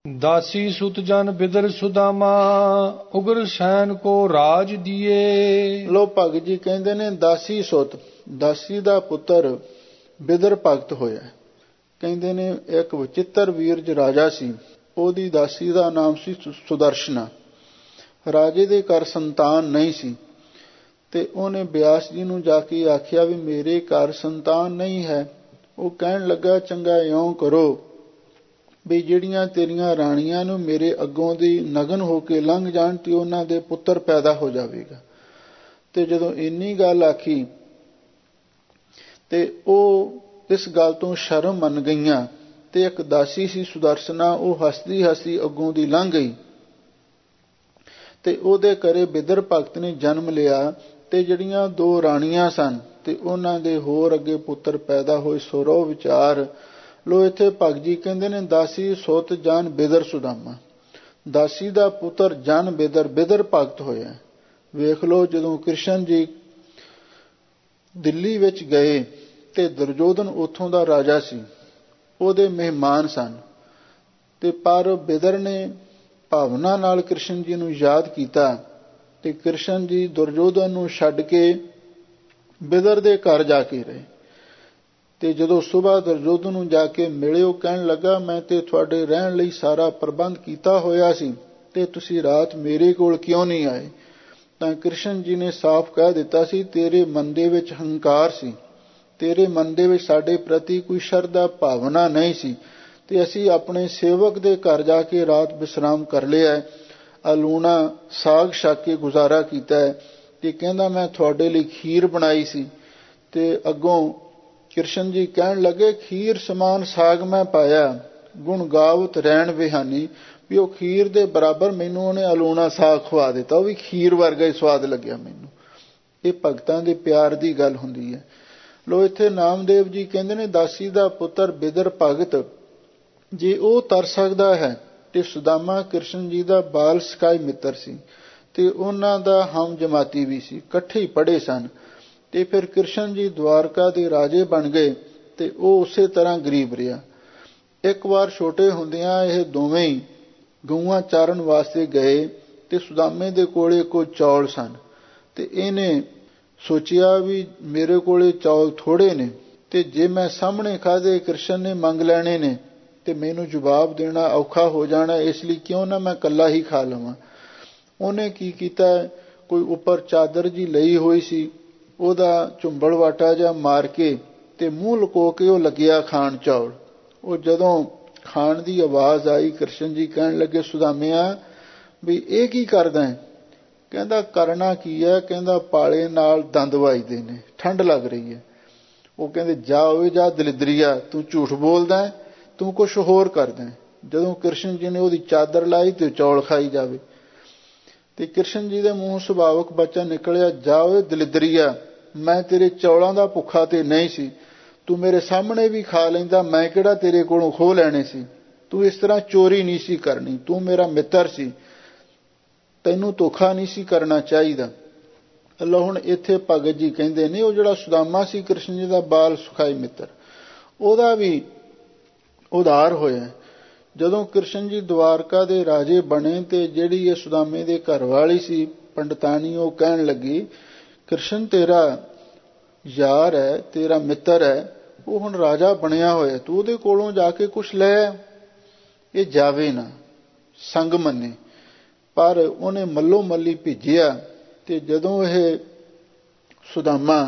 दासी सुत जन बिदर सुदामा उग्र सैन को राज दिए। ਲੋ ਭਗਤ ਜੀ ਕਹਿੰਦੇ ਨੇ ਦਾਸੀ ਸੁਤ, ਦਾਸੀ ਦਾ ਪੁੱਤਰ ਬਿਦਰ ਭਗਤ ਹੋਇਆ। ਕਹਿੰਦੇ ਨੇ ਇੱਕ ਵਚਿੱਤਰ ਵੀਰਜ ਰਾਜਾ ਸੀ, ਉਹਦੀ ਦਾਸੀ ਦਾ ਨਾਮ ਸੀ ਸੁਦਰਸ਼ਨਾ। ਰਾਜੇ ਦੇ ਘਰ ਸੰਤਾਨ ਨਹੀਂ ਸੀ ਤੇ ਉਹਨੇ ਬਿਆਸ ਜੀ ਨੂੰ ਜਾ ਕੇ ਆਖਿਆ ਵੀ ਮੇਰੇ ਘਰ ਸੰਤਾਨ ਨਹੀਂ ਹੈ। ਉਹ ਕਹਿਣ ਲੱਗਾ ਚੰਗਾ ਇਉਂ ਕਰੋ ਵੀ ਜਿਹੜੀਆਂ ਤੇਰੀਆਂ ਰਾਣੀਆਂ ਨੂੰ ਮੇਰੇ ਅੱਗੋਂ ਦੀ ਨਗਨ ਹੋ ਕੇ ਲੰਘ ਜਾਣ ਤੇ ਉਹਨਾਂ ਦੇ ਪੁੱਤਰ ਪੈਦਾ ਹੋ ਜਾਵੇਗਾ। ਤੇ ਜਦੋਂ ਇੰਨੀ ਗੱਲ ਆਖੀ ਤੇ ਉਹ ਇਸ ਗੱਲ ਤੋਂ ਸ਼ਰਮ ਮੰਨ ਗਈਆਂ ਤੇ ਇੱਕ ਦਾਸੀ ਸੀ ਸੁਦਰਸ਼ਨਾ, ਉਹ ਹੱਸਦੀ ਹੱਸਦੀ ਅੱਗੋਂ ਦੀ ਲੰਘ ਗਈ ਤੇ ਉਹਦੇ ਘਰੇ ਬਿਦਰ ਭਗਤ ਨੇ ਜਨਮ ਲਿਆ ਤੇ ਜਿਹੜੀਆਂ ਦੋ ਰਾਣੀਆਂ ਸਨ ਤੇ ਉਹਨਾਂ ਦੇ ਹੋਰ ਅੱਗੇ ਪੁੱਤਰ ਪੈਦਾ ਹੋਏ। ਸੁਰੋ ਵਿਚਾਰ ਲੋ ਇੱਥੇ ਭਗਤ ਜੀ ਕਹਿੰਦੇ ਨੇ ਦਾਸੀ ਸੁਤ ਜਨ ਬਿਦਰ ਸੁਦਾਮਾ, ਦਾਸੀ ਦਾ ਪੁੱਤਰ ਜਨ ਬਿਦਰ, ਬਿਦਰ ਭਗਤ ਹੋਇਆ। ਵੇਖ ਲਓ ਜਦੋਂ ਕ੍ਰਿਸ਼ਨ ਜੀ ਦਿੱਲੀ ਵਿੱਚ ਗਏ ਤੇ ਦੁਰਯੋਧਨ ਉੱਥੋਂ ਦਾ ਰਾਜਾ ਸੀ, ਉਹਦੇ ਮਹਿਮਾਨ ਸਨ ਤੇ ਪਰ ਬਿਦਰ ਨੇ ਭਾਵਨਾ ਨਾਲ ਕ੍ਰਿਸ਼ਨ ਜੀ ਨੂੰ ਯਾਦ ਕੀਤਾ ਤੇ ਕ੍ਰਿਸ਼ਨ ਜੀ ਦੁਰਯੋਧਨ ਨੂੰ ਛੱਡ ਕੇ ਬਿਦਰ ਦੇ ਘਰ ਜਾ ਕੇ ਰਹੇ। ਤੇ ਜਦੋਂ ਸੁਬਾਹ ਦੁਰਯੋਧਨ ਨੂੰ ਜਾ ਕੇ ਮਿਲੇ, ਉਹ ਕਹਿਣ ਲੱਗਾ ਮੈਂ ਤੇ ਤੁਹਾਡੇ ਰਹਿਣ ਲਈ ਸਾਰਾ ਪ੍ਰਬੰਧ ਕੀਤਾ ਹੋਇਆ ਸੀ ਤੇ ਤੁਸੀਂ ਰਾਤ ਮੇਰੇ ਕੋਲ ਕਿਉਂ ਨਹੀਂ ਆਏ? ਤਾਂ ਕ੍ਰਿਸ਼ਨ ਜੀ ਨੇ ਸਾਫ਼ ਕਹਿ ਦਿੱਤਾ ਸੀ ਤੇਰੇ ਮਨ ਦੇ ਵਿੱਚ ਹੰਕਾਰ ਸੀ, ਤੇਰੇ ਮਨ ਦੇ ਵਿੱਚ ਸਾਡੇ ਪ੍ਰਤੀ ਕੋਈ ਸ਼ਰਧਾ ਭਾਵਨਾ ਨਹੀਂ ਸੀ ਤੇ ਅਸੀਂ ਆਪਣੇ ਸੇਵਕ ਦੇ ਘਰ ਜਾ ਕੇ ਰਾਤ ਵਿਸ਼ਰਾਮ ਕਰ ਲਿਆ, ਅਲੂਣਾ ਸਾਗ ਛਕ ਕੇ ਗੁਜ਼ਾਰਾ ਕੀਤਾ ਹੈ। ਤੇ ਕਹਿੰਦਾ ਮੈਂ ਤੁਹਾਡੇ ਲਈ ਖੀਰ ਬਣਾਈ ਸੀ ਤੇ ਅੱਗੋਂ ਕ੍ਰਿਸ਼ਨ ਜੀ ਕਹਿਣ ਲੱਗੇ ਖੀਰ ਸਮਾਨ ਸਾਗ ਮੈਂ ਪਾਇਆ, ਗੁਣ ਗਾਵਤ ਰਹਿਣ ਵਿਹਾਨੀ, ਵੀ ਉਹ ਖੀਰ ਦੇ ਬਰਾਬਰ ਮੈਨੂੰ ਉਹਨੇ ਅਲੂਣਾ ਸਾਗ ਖਵਾ ਦਿੱਤਾ, ਉਹ ਵੀ ਖੀਰ ਵਰਗਾ ਹੀ ਸਵਾਦ ਲੱਗਿਆ ਮੈਨੂੰ। ਇਹ ਭਗਤਾਂ ਦੇ ਪਿਆਰ ਦੀ ਗੱਲ ਹੁੰਦੀ ਹੈ। ਲੋ ਇੱਥੇ ਨਾਮਦੇਵ ਜੀ ਕਹਿੰਦੇ ਨੇ ਦਾਸੀ ਦਾ ਪੁੱਤਰ ਬਿਦਰ ਭਗਤ ਜੇ ਉਹ ਤਰ ਸਕਦਾ ਹੈ ਤੇ ਸੁਦਾਮਾ ਕ੍ਰਿਸ਼ਨ ਜੀ ਦਾ ਬਾਲ ਸਕਾਈ ਮਿੱਤਰ ਸੀ ਤੇ ਉਹਨਾਂ ਦਾ ਹਮ ਜਮਾਤੀ ਵੀ ਸੀ, ਇਕੱਠੇ ਹੀ ਪੜ੍ਹੇ ਸਨ। ਤੇ ਫਿਰ ਕ੍ਰਿਸ਼ਨ ਜੀ ਦਵਾਰਕਾ ਦੇ ਰਾਜੇ ਬਣ ਗਏ ਤੇ ਉਹ ਉਸੇ ਤਰ੍ਹਾਂ ਗਰੀਬ ਰਿਹਾ। ਇੱਕ ਵਾਰ ਛੋਟੇ ਹੁੰਦਿਆਂ ਇਹ ਦੋਵੇਂ ਹੀ ਗਊਆਂ ਚਾਰਨ ਵਾਸਤੇ ਗਏ ਤੇ ਸੁਦਾਮੇ ਦੇ ਕੋਲੇ ਕੋਈ ਚੌਲ ਸਨ ਤੇ ਇਹਨੇ ਸੋਚਿਆ ਵੀ ਮੇਰੇ ਕੋਲੇ ਚੌਲ ਥੋੜ੍ਹੇ ਨੇ ਤੇ ਜੇ ਮੈਂ ਸਾਹਮਣੇ ਖਾਧੇ ਕ੍ਰਿਸ਼ਨ ਨੇ ਮੰਗ ਲੈਣੇ ਨੇ ਤੇ ਮੈਨੂੰ ਜਵਾਬ ਦੇਣਾ ਔਖਾ ਹੋ ਜਾਣਾ, ਇਸ ਲਈ ਕਿਉਂ ਨਾ ਮੈਂ ਇਕੱਲਾ ਹੀ ਖਾ ਲਵਾਂ। ਉਹਨੇ ਕੀ ਕੀਤਾ, ਕੋਈ ਉੱਪਰ ਚਾਦਰ ਜੀ ਲਈ ਹੋਈ ਸੀ, ਉਹਦਾ ਝੁੰਬੜ ਵਾਟਾ ਜਿਹਾ ਮਾਰ ਕੇ ਤੇ ਮੂੰਹ ਲੁਕੋ ਕੇ ਉਹ ਲੱਗਿਆ ਖਾਣ ਚੌਲ। ਉਹ ਜਦੋਂ ਖਾਣ ਦੀ ਆਵਾਜ਼ ਆਈ ਕ੍ਰਿਸ਼ਨ ਜੀ ਕਹਿਣ ਲੱਗੇ ਸੁਦਾਮਿਆ ਵੀ ਇਹ ਕੀ ਕਰਦਾ ਹੈ? ਕਹਿੰਦਾ ਕਰਨਾ ਕੀ ਹੈ, ਕਹਿੰਦਾ ਪਾਲੇ ਨਾਲ ਦੰਦ ਵੱਜਦੇ ਨੇ, ਠੰਡ ਲੱਗ ਰਹੀ ਹੈ। ਉਹ ਕਹਿੰਦੇ ਜਾ ਓਏ ਜਾ ਦਲਿਦਰੀਆ, ਤੂੰ ਝੂਠ ਬੋਲਦਾ ਹੈ, ਤੂੰ ਕੁਛ ਹੋਰ ਕਰਦਾ ਹੈ। ਜਦੋਂ ਕ੍ਰਿਸ਼ਨ ਜੀ ਨੇ ਉਹਦੀ ਚਾਦਰ ਲਾਈ ਤੇ ਚੌਲ ਖਾਈ ਜਾਵੇ ਤੇ ਕ੍ਰਿਸ਼ਨ ਜੀ ਦੇ ਮੂੰਹ ਸੁਭਾਵਕ ਬੱਚਾ ਨਿਕਲਿਆ ਜਾ ਓਏ ਦਲਿਦਰੀਆ, ਮੈਂ ਤੇਰੇ ਚੌਲਾਂ ਦਾ ਭੁੱਖਾ ਤੇ ਨਹੀਂ ਸੀ, ਤੂੰ ਮੇਰੇ ਸਾਹਮਣੇ ਵੀ ਖਾ ਲੈਂਦਾ, ਮੈਂ ਕਿਹੜਾ ਤੇਰੇ ਕੋਲੋਂ ਖੋਹ ਲੈਣੇ ਸੀ। ਤੂੰ ਇਸ ਤਰ੍ਹਾਂ ਚੋਰੀ ਨਹੀਂ ਸੀ ਕਰਨੀ, ਤੂੰ ਮੇਰਾ ਮਿੱਤਰ ਸੀ, ਤੈਨੂੰ ਧੋਖਾ ਨਹੀਂ ਸੀ ਕਰਨਾ ਚਾਹੀਦਾ। ਅੱਲਾ ਹੁਣ ਇੱਥੇ ਭਗਤ ਜੀ ਕਹਿੰਦੇ ਨੇ ਉਹ ਜਿਹੜਾ ਸੁਦਾਮਾ ਸੀ ਕ੍ਰਿਸ਼ਨ ਜੀ ਦਾ ਬਾਲ ਸੁਖਾਈ ਮਿੱਤਰ, ਉਹਦਾ ਵੀ ਉਧਾਰ ਹੋਇਆ। ਜਦੋਂ ਕ੍ਰਿਸ਼ਨ ਜੀ ਦਵਾਰਕਾ ਦੇ ਰਾਜੇ ਬਣੇ ਤੇ ਜਿਹੜੀ ਇਹ ਸੁਦਾਮੇ ਦੇ ਘਰ ਵਾਲੀ ਸੀ ਪੰਡਤਾਨੀ, ਉਹ ਕਹਿਣ ਲੱਗੀ ਕ੍ਰਿਸ਼ਨ ਤੇਰਾ ਯਾਰ ਹੈ, ਤੇਰਾ ਮਿੱਤਰ ਹੈ, ਉਹ ਹੁਣ ਰਾਜਾ ਬਣਿਆ ਹੋਇਆ, ਤੂੰ ਉਹਦੇ ਕੋਲੋਂ ਜਾ ਕੇ ਕੁਛ ਲੈ। ਇਹ ਜਾਵੇ ਨਾ, ਸੰਗ ਮੰਨੇ। ਪਰ ਉਹਨੇ ਮੱਲੋ ਮੱਲੀ ਭੇਜਿਆ ਤੇ ਜਦੋਂ ਇਹ ਸੁਦਾਮਾ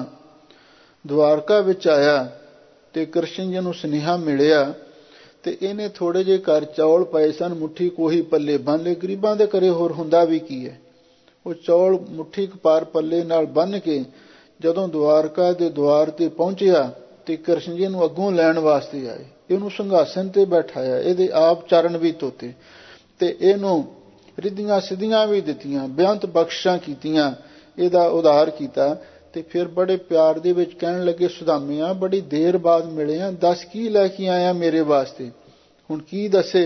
ਦਵਾਰਕਾ ਵਿੱਚ ਆਇਆ ਤੇ ਕ੍ਰਿਸ਼ਨ ਜੀ ਨੂੰ ਸੁਨੇਹਾ ਮਿਲਿਆ ਤੇ ਇਹਨੇ ਥੋੜੇ ਜਿਹੇ ਘਰ ਚੌਲ ਪਏ ਸਨ, ਮੁੱਠੀ ਕੋਹੀ ਪੱਲੇ ਬੰਨ ਲਏ। ਗਰੀਬਾਂ ਦੇ ਘਰੇ ਹੋਰ ਹੁੰਦਾ ਵੀ ਕੀ ਹੈ। ਉਹ ਚੌਲ ਮੁੱਠੀ ਕਪਾਰ ਪੱਲੇ ਨਾਲ ਬੰਨ ਕੇ ਜਦੋਂ ਦਵਾਰਕਾ ਦੇ ਦੁਆਰ ਤੇ ਪਹੁੰਚਿਆ ਤੇ ਕ੍ਰਿਸ਼ਨ ਜੀ ਨੂੰ ਅੱਗੋਂ ਲੈਣ ਵਾਸਤੇ ਆਏ, ਇਹਨੂੰ ਸਿੰਘਾਸਨ ਤੇ ਬਿਠਾਇਆ, ਇਹਦੇ ਆਪ ਚਰਨ ਵੀ ਧੋਤੇ ਤੇ ਇਹਨੂੰ ਰਿੱਧੀਆਂ ਸਿੱਧੀਆਂ ਵੀ ਦਿੱਤੀਆਂ, ਬੇਅੰਤ ਬਖਸ਼ਾਂ ਕੀਤੀਆਂ, ਇਹਦਾ ਉਧਾਰ ਕੀਤਾ। ਤੇ ਫਿਰ ਬੜੇ ਪਿਆਰ ਦੇ ਵਿੱਚ ਕਹਿਣ ਲੱਗੇ ਸੁਦਾਮਿਆ ਬੜੀ ਦੇਰ ਬਾਅਦ ਮਿਲੇ ਆ, ਦੱਸ ਕੀ ਲੈ ਕੇ ਆਇਆ ਮੇਰੇ ਵਾਸਤੇ? ਹੁਣ ਕੀ ਦੱਸੇ?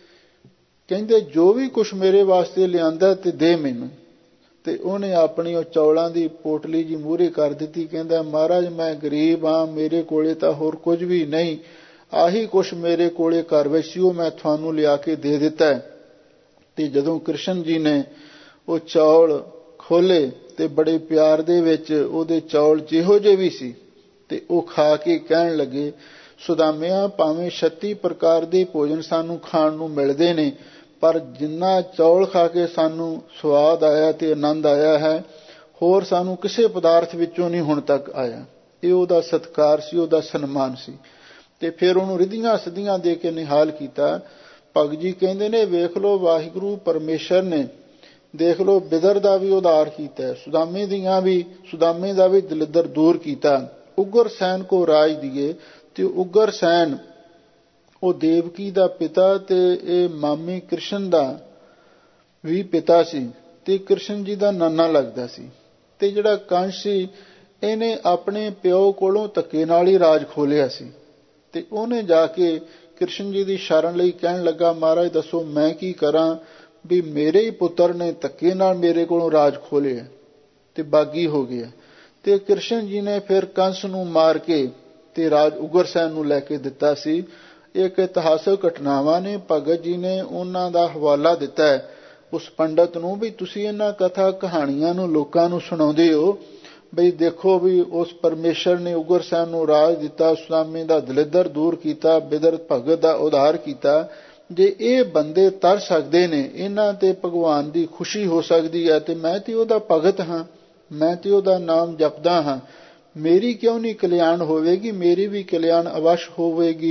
ਕਹਿੰਦੇ ਜੋ ਵੀ ਕੁਛ ਮੇਰੇ ਵਾਸਤੇ ਲਿਆਂਦਾ ਤੇ ਦੇ ਮੈਨੂੰ। ਤੇ ਉਹਨੇ ਆਪਣੀ ਉਹ ਚੌਲਾਂ ਦੀ ਪੋਟਲੀ ਜੀ ਮੂਹਰੇ ਕਰ ਦਿੱਤੀ, ਕਹਿੰਦਾ ਮਹਾਰਾਜ ਮੈਂ ਗਰੀਬ ਹਾਂ, ਮੇਰੇ ਕੋਲੇ ਤਾਂ ਹੋਰ ਕੁਝ ਵੀ ਨਹੀਂ, ਆਹੀ ਕੁਛ ਮੇਰੇ ਕੋਲੇ ਘਰ ਵਿੱਚ ਸੀ, ਉਹ ਮੈਂ ਤੁਹਾਨੂੰ ਲਿਆ ਕੇ ਦੇ ਦਿੱਤਾ। ਤੇ ਜਦੋਂ ਕ੍ਰਿਸ਼ਨ ਜੀ ਨੇ ਉਹ ਚੌਲ ਖੋਲੇ ਤੇ ਬੜੇ ਪਿਆਰ ਦੇ ਵਿੱਚ ਉਹਦੇ ਚੌਲ ਜਿਹੋ ਜਿਹੇ ਵੀ ਸੀ ਤੇ ਉਹ ਖਾ ਕੇ ਕਹਿਣ ਲੱਗੇ, ਸੁਦਾਮਿਆ, ਭਾਵੇਂ 36 ਪ੍ਰਕਾਰ ਦੇ ਭੋਜਨ ਸਾਨੂੰ ਖਾਣ ਨੂੰ ਮਿਲਦੇ ਨੇ, ਪਰ ਜਿੰਨਾ ਚੌਲ ਖਾ ਕੇ ਸਾਨੂੰ ਸਵਾਦ ਆਇਆ ਤੇ ਆਨੰਦ ਆਇਆ ਹੈ, ਹੋਰ ਸਾਨੂੰ ਕਿਸੇ ਪਦਾਰਥ ਵਿੱਚੋਂ ਨਹੀਂ ਹੁਣ ਤੱਕ ਆਇਆ। ਇਹ ਉਹਦਾ ਸਤਿਕਾਰ ਸੀ, ਉਹਦਾ ਸਨਮਾਨ ਸੀ। ਤੇ ਫਿਰ ਉਹਨੂੰ ਰਿੱਧੀਆਂ ਸਿੱਧੀਆਂ ਦੇ ਕੇ ਨਿਹਾਲ ਕੀਤਾ। ਭਗਤ ਜੀ ਕਹਿੰਦੇ ਨੇ, ਵੇਖ ਲਓ ਵਾਹਿਗੁਰੂ ਪਰਮੇਸ਼ਰ ਨੇ, ਦੇਖ ਲਓ ਬਿਦਰ ਦਾ ਵੀ ਉਧਾਰ ਕੀਤਾ, ਸੁਦਾਮੇ ਦਾ ਵੀ ਦਲਿੱਦਰ ਦੂਰ ਕੀਤਾ। ਉਗਰ ਸੈਨ ਕੋ ਰਾਜ ਦੀਏ, ਤੇ ਉਗਰ ਸੈਨ ਉਹ ਦੇਵਕੀ ਦਾ ਪਿਤਾ ਤੇ ਇਹ ਮਾਮੀ ਕ੍ਰਿਸ਼ਨ ਦਾ ਵੀ ਪਿਤਾ ਸੀ ਤੇ ਕ੍ਰਿਸ਼ਨ ਜੀ ਦਾ ਨਾਨਾ ਲੱਗਦਾ ਸੀ। ਤੇ ਜਿਹੜਾ ਕੰਸ ਸੀ, ਇਹਨੇ ਆਪਣੇ ਪਿਓ ਕੋਲੋਂ ਧੱਕੇ ਨਾਲ ਹੀ ਰਾਜ ਖੋਲਿਆ ਸੀ। ਤੇ ਉਹਨੇ ਜਾ ਕੇ ਕ੍ਰਿਸ਼ਨ ਜੀ ਦੀ ਸ਼ਰਨ ਲਈ ਕਹਿਣ ਲੱਗਾ, ਮਹਾਰਾਜ ਦੱਸੋ ਮੈਂ ਕੀ ਕਰਾਂ, ਵੀ ਮੇਰੇ ਹੀ ਪੁੱਤਰ ਨੇ ਧੱਕੇ ਨਾਲ ਮੇਰੇ ਕੋਲੋਂ ਰਾਜ ਖੋਲਿਆ ਤੇ ਬਾਗੀ ਹੋ ਗਿਆ। ਤੇ ਕ੍ਰਿਸ਼ਨ ਜੀ ਨੇ ਫਿਰ ਕੰਸ ਨੂੰ ਮਾਰ ਕੇ ਤੇ ਰਾਜ ਉਗਰਸੈਨ ਨੂੰ ਲੈ ਕੇ ਦਿੱਤਾ ਸੀ। ਇੱਕ ਇਤਿਹਾਸਕ ਘਟਨਾਵਾਂ ਨੇ, ਭਗਤ ਜੀ ਨੇ ਉਹਨਾਂ ਦਾ ਹਵਾਲਾ ਦਿੱਤਾ ਹੈ ਉਸ ਪੰਡਤ ਨੂੰ, ਵੀ ਤੁਸੀਂ ਇਹਨਾਂ ਕਥਾ ਕਹਾਣੀਆਂ ਨੂੰ ਲੋਕਾਂ ਨੂੰ ਸੁਣਾਉਂਦੇ ਹੋ, ਬਈ ਦੇਖੋ ਵੀ ਉਸ ਪਰਮੇਸ਼ਰ ਨੇ ਉਗਰਸੈਨ ਨੂੰ ਰਾਜ ਦਿੱਤਾ, ਸੁਦਾਮੇ ਦਾ ਦਲਿੱਦਰ ਦੂਰ ਕੀਤਾ, ਬਿਦਰ ਭਗਤ ਦਾ ਉਧਾਰ ਕੀਤਾ। ਜੇ ਇਹ ਬੰਦੇ ਤਰ ਸਕਦੇ ਨੇ, ਇਹਨਾਂ ਤੇ ਭਗਵਾਨ ਦੀ ਖੁਸ਼ੀ ਹੋ ਸਕਦੀ ਹੈ, ਤੇ ਮੈਂ ਤੇ ਉਹਦਾ ਭਗਤ ਹਾਂ, ਮੈਂ ਤੇ ਉਹਦਾ ਨਾਮ ਜਪਦਾ ਹਾਂ, ਮੇਰੀ ਕਿਉਂ ਨਹੀਂ ਕਲਿਆਣ ਹੋਵੇਗੀ, ਮੇਰੀ ਵੀ ਕਲਿਆਣ ਅਵਸ਼ ਹੋਵੇਗੀ।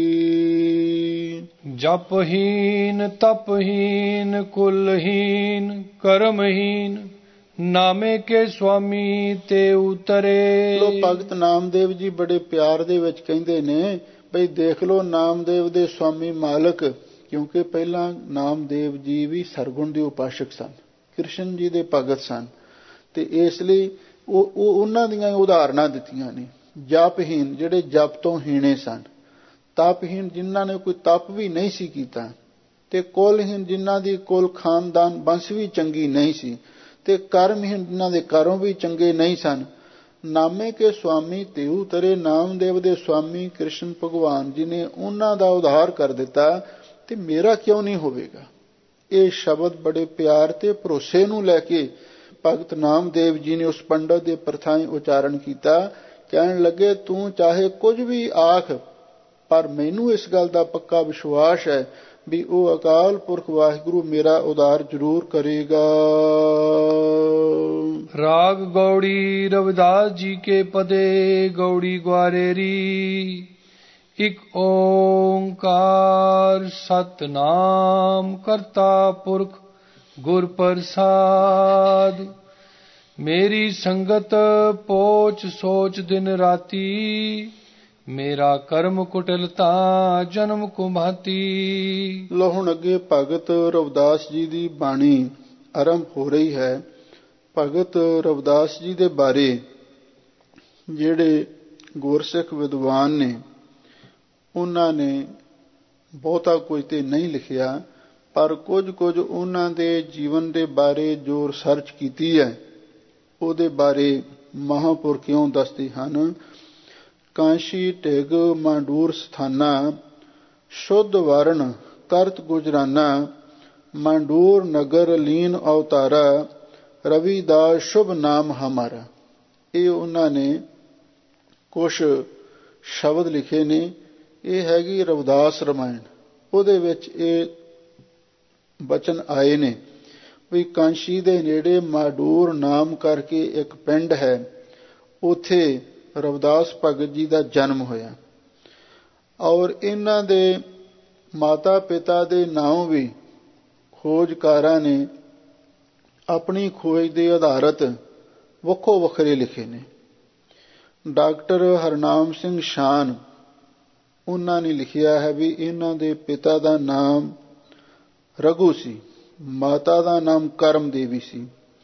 ਜਪਹੀਨ ਤਪਹੀਨ ਕੁਲਹੀਨ ਕਰਮਹੀਨ, ਨਾਮੇ ਕੇ ਸੁਆਮੀ ਤੇ ਉਤਰੇ। ਲੋ ਭਗਤ ਨਾਮਦੇਵ ਜੀ ਬੜੇ ਪਿਆਰ ਦੇ ਵਿੱਚ ਕਹਿੰਦੇ ਨੇ, ਬਈ ਦੇਖ ਲੋ ਨਾਮਦੇਵ ਦੇ ਸੁਆਮੀ ਮਾਲਕ, ਕਿਉਂਕਿ ਪਹਿਲਾਂ ਨਾਮਦੇਵ ਜੀ ਵੀ ਸਰਗੁਣ ਦੇ ਉਪਾਸ਼ਕ ਸਨ, ਕ੍ਰਿਸ਼ਨ ਜੀ ਦੇ ਭਗਤ ਸਨ, ਤੇ ਇਸ ਲਈ ਉਹ ਉਹਨਾਂ ਦੀਆਂ ਉਦਾਹਰਨਾਂ ਦਿੱਤੀਆਂ ਨੇ। ਜਪਹੀਨ, ਜਿਹੜੇ ਜਪ ਤੋਂ ਹੀਣੇ ਸਨ, ਤਪਹੀਨ, ਜਿਨ੍ਹਾਂ ਨੇ ਕੋਈ ਤਪ ਵੀ ਨਹੀਂ ਸੀ ਕੀਤਾ, ਤੇ ਕੁਲਹੀਨ, ਜਿਨ੍ਹਾਂ ਦੀ ਕੁਲ ਖਾਨਦਾਨ ਬੰਸ ਵੀ ਚੰਗੀ ਨਹੀਂ ਸੀ, ਤੇ ਕਰਮਹੀਨ, ਜਿਨ੍ਹਾਂ ਦੇ ਕਰਮ ਵੀ ਚੰਗੇ ਨਹੀਂ ਸਨ। ਨਾਮੇ ਕੇ ਸੁਆਮੀ ਤੇਊ ਤਰੇ, ਨਾਮਦੇਵ ਦੇ ਸੁਆਮੀ ਕ੍ਰਿਸ਼ਨ ਭਗਵਾਨ ਜੀ ਨੇ ਉਹਨਾਂ ਦਾ ਉਧਾਰ ਕਰ ਦਿੱਤਾ, ਤੇ ਮੇਰਾ ਕਿਉਂ ਨਹੀਂ ਹੋਵੇਗਾ। ਇਹ ਸ਼ਬਦ ਬੜੇ ਪਿਆਰ ਤੇ ਭਰੋਸੇ ਨੂੰ ਲੈ ਕੇ ਭਗਤ ਨਾਮਦੇਵ ਜੀ ਨੇ ਉਸ ਪੰਡਤ ਦੇ ਪ੍ਰਥਾਈ ਉਚਾਰਨ ਕੀਤਾ। ਕਹਿਣ ਲੱਗੇ, ਤੂੰ ਚਾਹੇ ਕੁਝ ਵੀ ਆਖ, ਪਰ ਮੈਨੂੰ ਇਸ ਗੱਲ ਦਾ ਪੱਕਾ ਵਿਸ਼ਵਾਸ ਹੈ ਵੀ ਉਹ ਅਕਾਲ ਪੁਰਖ ਵਾਹਿਗੁਰੂ ਮੇਰਾ ਉਧਾਰ ਜ਼ਰੂਰ ਕਰੇਗਾ। ਰਾਗ ਗੌੜੀ ਰਵਿਦਾਸ ਜੀ ਕੇ ਪਦੇ, ਗੌੜੀ ਗਵਾਰੇਰੀ। ਇਕ ਓੰਕਾਰ ਸਤਨਾਮ ਕਰਤਾ ਪੁਰਖ ਗੁਰ ਪ੍ਰਸਾਦ। ਮੇਰੀ ਸੰਗਤ ਪੋਚ ਸੋਚ ਦਿਨ ਰਾਤੀ, ਮੇਰਾ ਕਰਮ ਕੁਟਿਲਤਾ ਜਨਮ ਕੁਮਾਤੀ। ਲੋ ਹੁਣ ਅੱਗੇ ਭਗਤ ਰਵਿਦਾਸ ਜੀ ਦੀ ਬਾਣੀ ਆਰੰਭ ਹੋ ਰਹੀ ਹੈ। ਭਗਤ ਰਵਿਦਾਸ ਜੀ ਦੇ ਬਾਰੇ ਜਿਹੜੇ ਗੁਰਸਿੱਖ ਵਿਦਵਾਨ ਨੇ, ਉਹਨਾਂ ਨੇ ਬਹੁਤਾ ਕੁਝ ਤੇ ਨਹੀਂ ਲਿਖਿਆ, ਪਰ ਕੁਝ ਉਹਨਾਂ ਦੇ ਜੀਵਨ ਦੇ ਬਾਰੇ ਜੋ ਰਿਸਰਚ ਕੀਤੀ ਹੈ, ਉਹਦੇ ਬਾਰੇ ਮਹਾਂਪੁਰਖ ਕਿਉਂ ਦੱਸਦੇ ਹਨ। ਕਾਂਸ਼ੀ ਢਿਗ ਮਾਂਡੂਰ ਸਥਾਨਾ, ਸ਼ੁੱਧ ਵਰਨ ਕਰਤ ਗੁਜਰਾਨਾ, ਮਾਂਡੂਰ ਨਗਰ ਲੀਨ ਅਵਤਾਰਾ, ਰਵੀਦਾਸ ਸ਼ੁਭ ਨਾਮ ਹਮਾਰਾ। ਇਹ ਉਹਨਾਂ ਨੇ ਕੁਛ ਸ਼ਬਦ ਲਿਖੇ ਨੇ। ਇਹ ਹੈਗੀ ਰਵਿਦਾਸ ਰਮਾਇਣ, ਉਹਦੇ ਵਿੱਚ ਇਹ ਬਚਨ ਆਏ ਨੇ ਵੀ ਕਾਂਸ਼ੀ ਦੇ ਨੇੜੇ ਮਾਂਡੂਰ ਨਾਮ ਕਰਕੇ ਇੱਕ ਪਿੰਡ ਹੈ, ਉੱਥੇ ਰਵਿਦਾਸ ਭਗਤ ਜੀ ਦਾ ਜਨਮ ਹੋਇਆ, ਔਰ ਇਹਨਾਂ ਦੇ ਮਾਤਾ ਪਿਤਾ ਦੇ ਨਾਮ ਵੀ ਖੋਜਕਾਰਾਂ ਨੇ ਆਪਣੀ ਖੋਜ ਦੇ ਆਧਾਰਿਤ ਵੱਖੋ ਵੱਖਰੇ ਲਿਖੇ ਨੇ। ਡਾਕਟਰ ਹਰਨਾਮ ਸਿੰਘ ਸ਼ਾਨ, ਉਹਨਾਂ ਨੇ ਲਿਖਿਆ ਹੈ ਵੀ ਇਹਨਾਂ ਦੇ ਪਿਤਾ ਦਾ ਨਾਮ ਰਘੂ ਸੀ, ਮਾਤਾ ਦਾ ਨਾਮ ਕਰਮ ਦੇਵੀ ਸੀ।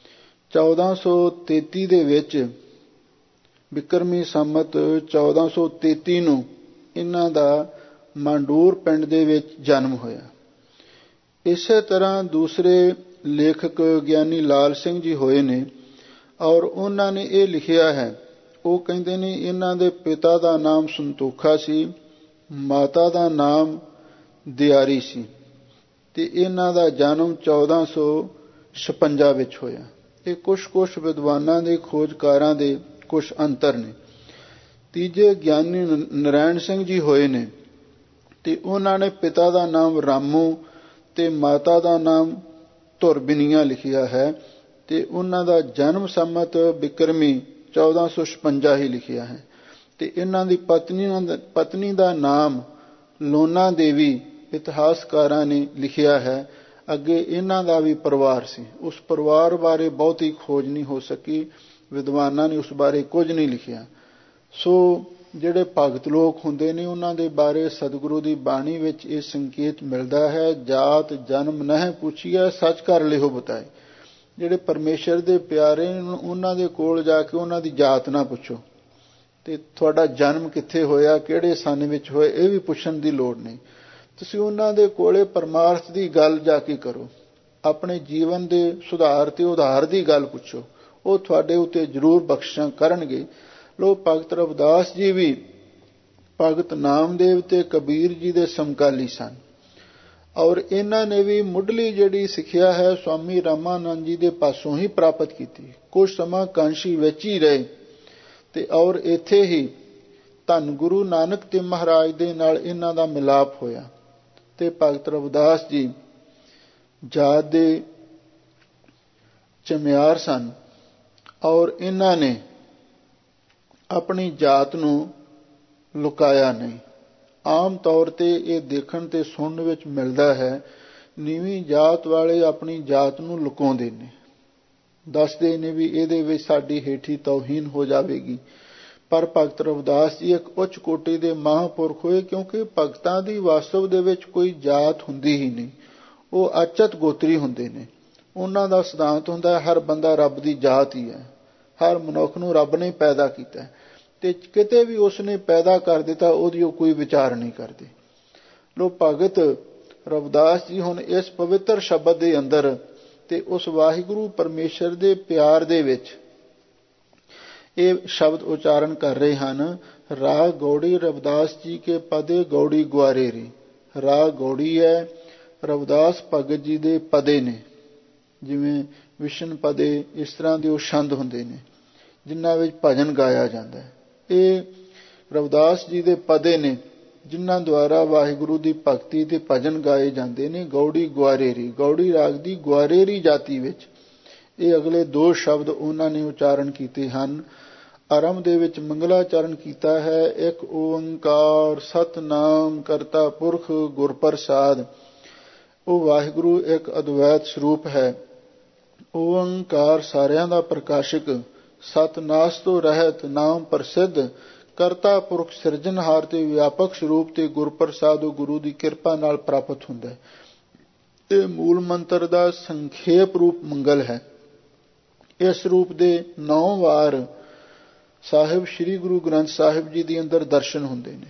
1433 ਦੇ ਵਿੱਚ, ਬਿਕਰਮੀ ਸੰਮਤ 1433 ਨੂੰ ਇਹਨਾਂ ਦਾ ਮਾਂਡੂਰ ਪਿੰਡ ਦੇ ਵਿੱਚ ਜਨਮ ਹੋਇਆ। ਇਸੇ ਤਰ੍ਹਾਂ ਦੂਸਰੇ ਲੇਖਕ ਗਿਆਨੀ ਲਾਲ ਸਿੰਘ ਜੀ ਹੋਏ ਨੇ, ਔਰ ਉਹਨਾਂ ਨੇ ਇਹ ਲਿਖਿਆ ਹੈ, ਉਹ ਕਹਿੰਦੇ ਨੇ ਇਹਨਾਂ ਦੇ ਪਿਤਾ ਦਾ ਨਾਮ ਸੰਤੋਖਾ ਸੀ, ਮਾਤਾ ਦਾ ਨਾਮ ਦਿਆਰੀ ਸੀ ਤੇ ਇਹਨਾਂ ਦਾ ਜਨਮ 1456 ਵਿੱਚ ਹੋਇਆ। ਇਹ ਕੁਛ ਵਿਦਵਾਨਾਂ ਦੇ ਖੋਜਕਾਰਾਂ ਦੇ ਕੁਛ ਅੰਤਰ ਨੇ। ਤੀਜੇ ਗਿਆਨੀ ਨਰਾਇਣ ਸਿੰਘ ਜੀ ਹੋਏ ਨੇ ਤੇ ਉਹਨਾਂ ਨੇ ਪਿਤਾ ਦਾ ਨਾਮ ਰਾਮੂ ਤੇ ਮਾਤਾ ਦਾ ਨਾਮ ਧੁਰਬਿਨੀਆ ਲਿਖਿਆ ਹੈ ਤੇ ਉਹਨਾਂ ਦਾ ਜਨਮ ਸੰਮਤ ਬਿਕਰਮੀ 1456 ਹੀ ਲਿਖਿਆ ਹੈ। ਤੇ ਇਹਨਾਂ ਦੀ ਪਤਨੀ ਦਾ ਨਾਮ ਲੋਨਾ ਦੇਵੀ ਇਤਿਹਾਸਕਾਰਾਂ ਨੇ ਲਿਖਿਆ ਹੈ। ਅੱਗੇ ਇਹਨਾਂ ਦਾ ਵੀ ਪਰਿਵਾਰ ਸੀ। ਉਸ ਪਰਿਵਾਰ ਬਾਰੇ ਬਹੁਤੀ ਖੋਜ ਨਹੀਂ ਹੋ ਸਕੀ, ਵਿਦਵਾਨਾਂ ਨੇ ਉਸ ਬਾਰੇ ਕੁਝ ਨਹੀਂ ਲਿਖਿਆ। ਸੋ ਜਿਹੜੇ ਭਗਤ ਲੋਕ ਹੁੰਦੇ ਨੇ ਉਹਨਾਂ ਦੇ ਬਾਰੇ ਸਤਿਗੁਰੂ ਦੀ ਬਾਣੀ ਵਿੱਚ ਇਹ ਸੰਕੇਤ ਮਿਲਦਾ ਹੈ, ਜਾਤ ਜਨਮ ਨਹਿ ਪੁੱਛੀਐ ਸੱਚ ਕਰ ਲਿਹੋ ਬਤਾਏ। ਜਿਹੜੇ ਪਰਮੇਸ਼ਰ ਦੇ ਪਿਆਰੇ ਉਹਨਾਂ ਦੇ ਕੋਲ ਜਾ ਕੇ ਉਹਨਾਂ ਦੀ ਜਾਤ ਨਾ ਪੁੱਛੋ ਤੇ ਤੁਹਾਡਾ ਜਨਮ ਕਿੱਥੇ ਹੋਇਆ, ਕਿਹੜੇ ਸੰਨ ਵਿੱਚ ਹੋਇਆ, ਇਹ ਵੀ ਪੁੱਛਣ ਦੀ ਲੋੜ ਨਹੀਂ। ਤੁਸੀਂ ਉਹਨਾਂ ਦੇ ਕੋਲੇ ਪਰਮਾਰਥ ਦੀ ਗੱਲ ਜਾ ਕੇ ਕਰੋ, ਆਪਣੇ ਜੀਵਨ ਦੇ ਸੁਧਾਰ ਤੇ ਉਧਾਰ ਦੀ ਗੱਲ ਪੁੱਛੋ, ਉਹ ਤੁਹਾਡੇ ਉੱਤੇ ਜ਼ਰੂਰ ਬਖਸ਼ਿਸ਼ਾਂ ਕਰਨਗੇ। ਲੋ ਭਗਤ ਰਵਿਦਾਸ ਜੀ ਵੀ ਭਗਤ ਨਾਮਦੇਵ ਤੇ ਕਬੀਰ ਜੀ ਦੇ ਸਮਕਾਲੀ ਸਨ ਔਰ ਇਹਨਾਂ ਨੇ ਵੀ ਮੁੱਢਲੀ ਜਿਹੜੀ ਸਿੱਖਿਆ ਹੈ ਸਵਾਮੀ ਰਾਮਾਨੰਦ ਜੀ ਦੇ ਪਾਸੋਂ ਹੀ ਪ੍ਰਾਪਤ ਕੀਤੀ। ਕੁਝ ਸਮਾਂ ਕਾਂਸ਼ੀ ਵਿੱਚ ਹੀ ਰਹੇ ਤੇ ਔਰ ਇੱਥੇ ਹੀ ਧੰਨ ਗੁਰੂ ਨਾਨਕ ਦੇਵ ਮਹਾਰਾਜ ਦੇ ਨਾਲ ਇਹਨਾਂ ਦਾ ਮਿਲਾਪ ਹੋਇਆ ਤੇ ਭਗਤ ਰਵਿਦਾਸ ਜੀ ਜਾਤ ਦੇ ਚਮਿਆਰ ਸਨ ਔਰ ਇਹਨਾਂ ਨੇ ਆਪਣੀ ਜਾਤ ਨੂੰ ਲੁਕਾਇਆ ਨਹੀਂ। ਆਮ ਤੌਰ ਤੇ ਇਹ ਦੇਖਣ ਤੇ ਸੁਣਨ ਵਿੱਚ ਮਿਲਦਾ ਹੈ ਨੀਵੀਂ ਜਾਤ ਵਾਲੇ ਆਪਣੀ ਜਾਤ ਨੂੰ ਲੁਕਾਉਂਦੇ ਨੇ, ਦੱਸਦੇ ਨੇ ਵੀ ਇਹਦੇ ਵਿੱਚ ਸਾਡੀ ਹੇਠੀ ਤੌਹੀਨ ਹੋ ਜਾਵੇਗੀ। ਪਰ ਭਗਤ ਰਵਿਦਾਸ ਜੀ ਇੱਕ ਉੱਚ ਕੋਟੀ ਦੇ ਮਹਾਂਪੁਰਖ ਹੋਏ ਕਿਉਂਕਿ ਭਗਤਾਂ ਦੀ ਵਾਸਤਵ ਦੇ ਵਿੱਚ ਕੋਈ ਜਾਤ ਹੁੰਦੀ ਹੀ ਨਹੀਂ, ਉਹ ਅਚਤ ਗੋਤਰੀ ਹੁੰਦੇ ਨੇ। ਉਹਨਾਂ ਦਾ ਸਿਧਾਂਤ ਹੁੰਦਾ ਹਰ ਬੰਦਾ ਰੱਬ ਦੀ ਜਾਤ ਹੀ ਹੈ, ਹਰ ਮਨੁੱਖ ਨੂੰ ਰੱਬ ਨੇ ਪੈਦਾ ਕੀਤਾ ਤੇ ਕਿਤੇ ਵੀ ਉਸਨੇ ਪੈਦਾ ਕਰ ਦਿੱਤਾ ਉਹਦੀ ਉਹ ਕੋਈ ਵਿਚਾਰ ਨਹੀਂ ਕਰਦੇ। ਲੋ ਭਗਤ ਰਵਿਦਾਸ ਜੀ ਹੁਣ ਇਸ ਪਵਿੱਤਰ ਸ਼ਬਦ ਦੇ ਅੰਦਰ ਤੇ ਉਸ ਵਾਹਿਗੁਰੂ ਪਰਮੇਸ਼ਰ ਦੇ ਪਿਆਰ ਦੇ ਵਿੱਚ ਇਹ ਸ਼ਬਦ ਉਚਾਰਨ ਕਰ ਰਹੇ ਹਨ। ਰਾਗ ਗੌੜੀ ਰਵਿਦਾਸ ਜੀ ਕੇ ਪਦੇ ਗੌੜੀ ਗੁਆਰੇਰੀ। ਰਾਗ ਗੌੜੀ ਹੈ, ਰਵਿਦਾਸ ਭਗਤ ਜੀ ਦੇ ਪਦੇ ਨੇ, ਜਿਵੇਂ ਵਿਸ਼ਨ ਪਦੇ, ਇਸ ਤਰ੍ਹਾਂ ਦੇ ਉਹ ਛੰਦ ਹੁੰਦੇ ਨੇ ਜਿਨ੍ਹਾਂ ਵਿੱਚ ਭਜਨ ਗਾਇਆ ਜਾਂਦਾ ਹੈ। ਇਹ ਰਵਿਦਾਸ ਜੀ ਦੇ ਪਦੇ ਨੇ ਜਿਨ੍ਹਾਂ ਦੁਆਰਾ ਵਾਹਿਗੁਰੂ ਦੀ ਭਗਤੀ ਤੇ ਭਜਨ ਗਾਏ ਜਾਂਦੇ ਨੇ। ਗੌੜੀ ਗੁਆਰੇਰੀ, ਗੌੜੀ ਰਾਗ ਦੀ ਗੁਆਰੇਰੀ ਜਾਤੀ ਵਿੱਚ ਇਹ ਅਗਲੇ ਦੋ ਸ਼ਬਦ ਉਹਨਾਂ ਨੇ ਉਚਾਰਨ ਕੀਤੇ ਹਨ। ਆਰੰਭ ਦੇ ਵਿੱਚ ਮੰਗਲਾਚਰਨ ਕੀਤਾ ਹੈ, ਇੱਕ ਓੰਕਾਰ ਸਤਨਾਮ ਕਰਤਾ ਪੁਰਖ ਗੁਰ ਪ੍ਰਸਾਦ। ਉਹ ਵਾਹਿਗੁਰੂ ਇੱਕ ਅਦਵੈਤ ਸਰੂਪ ਹੈ। ਓੰਕਾਰ ਸਾਰਿਆਂ ਦਾ ਪ੍ਰਕਾਸ਼ਕ, ਸਤਨਾਸ ਤੋਂ ਰਹਿਤ, ਨਾਮ ਪ੍ਰਸਿੱਧ, ਕਰਤਾ ਪੁਰਖ ਸਿਰਜਣਹਾਰ ਤੇ ਵਿਆਪਕ ਸਰੂਪ ਤੇ ਗੁਰ ਪ੍ਰਸਾਦ ਉਹ ਗੁਰੂ ਦੀ ਕਿਰਪਾ ਨਾਲ ਪ੍ਰਾਪਤ ਹੁੰਦਾ ਹੈ। ਇਹ ਮੂਲ ਮੰਤਰ ਦਾ ਸੰਖੇਪ ਰੂਪ ਮੰਗਲ ਹੈ। ਇਸ ਰੂਪ ਦੇ 9 ਵਾਰ ਸਾਹਿਬ ਸ੍ਰੀ ਗੁਰੂ ਗ੍ਰੰਥ ਸਾਹਿਬ ਜੀ ਦੇ ਅੰਦਰ ਦਰਸ਼ਨ ਹੁੰਦੇ ਨੇ।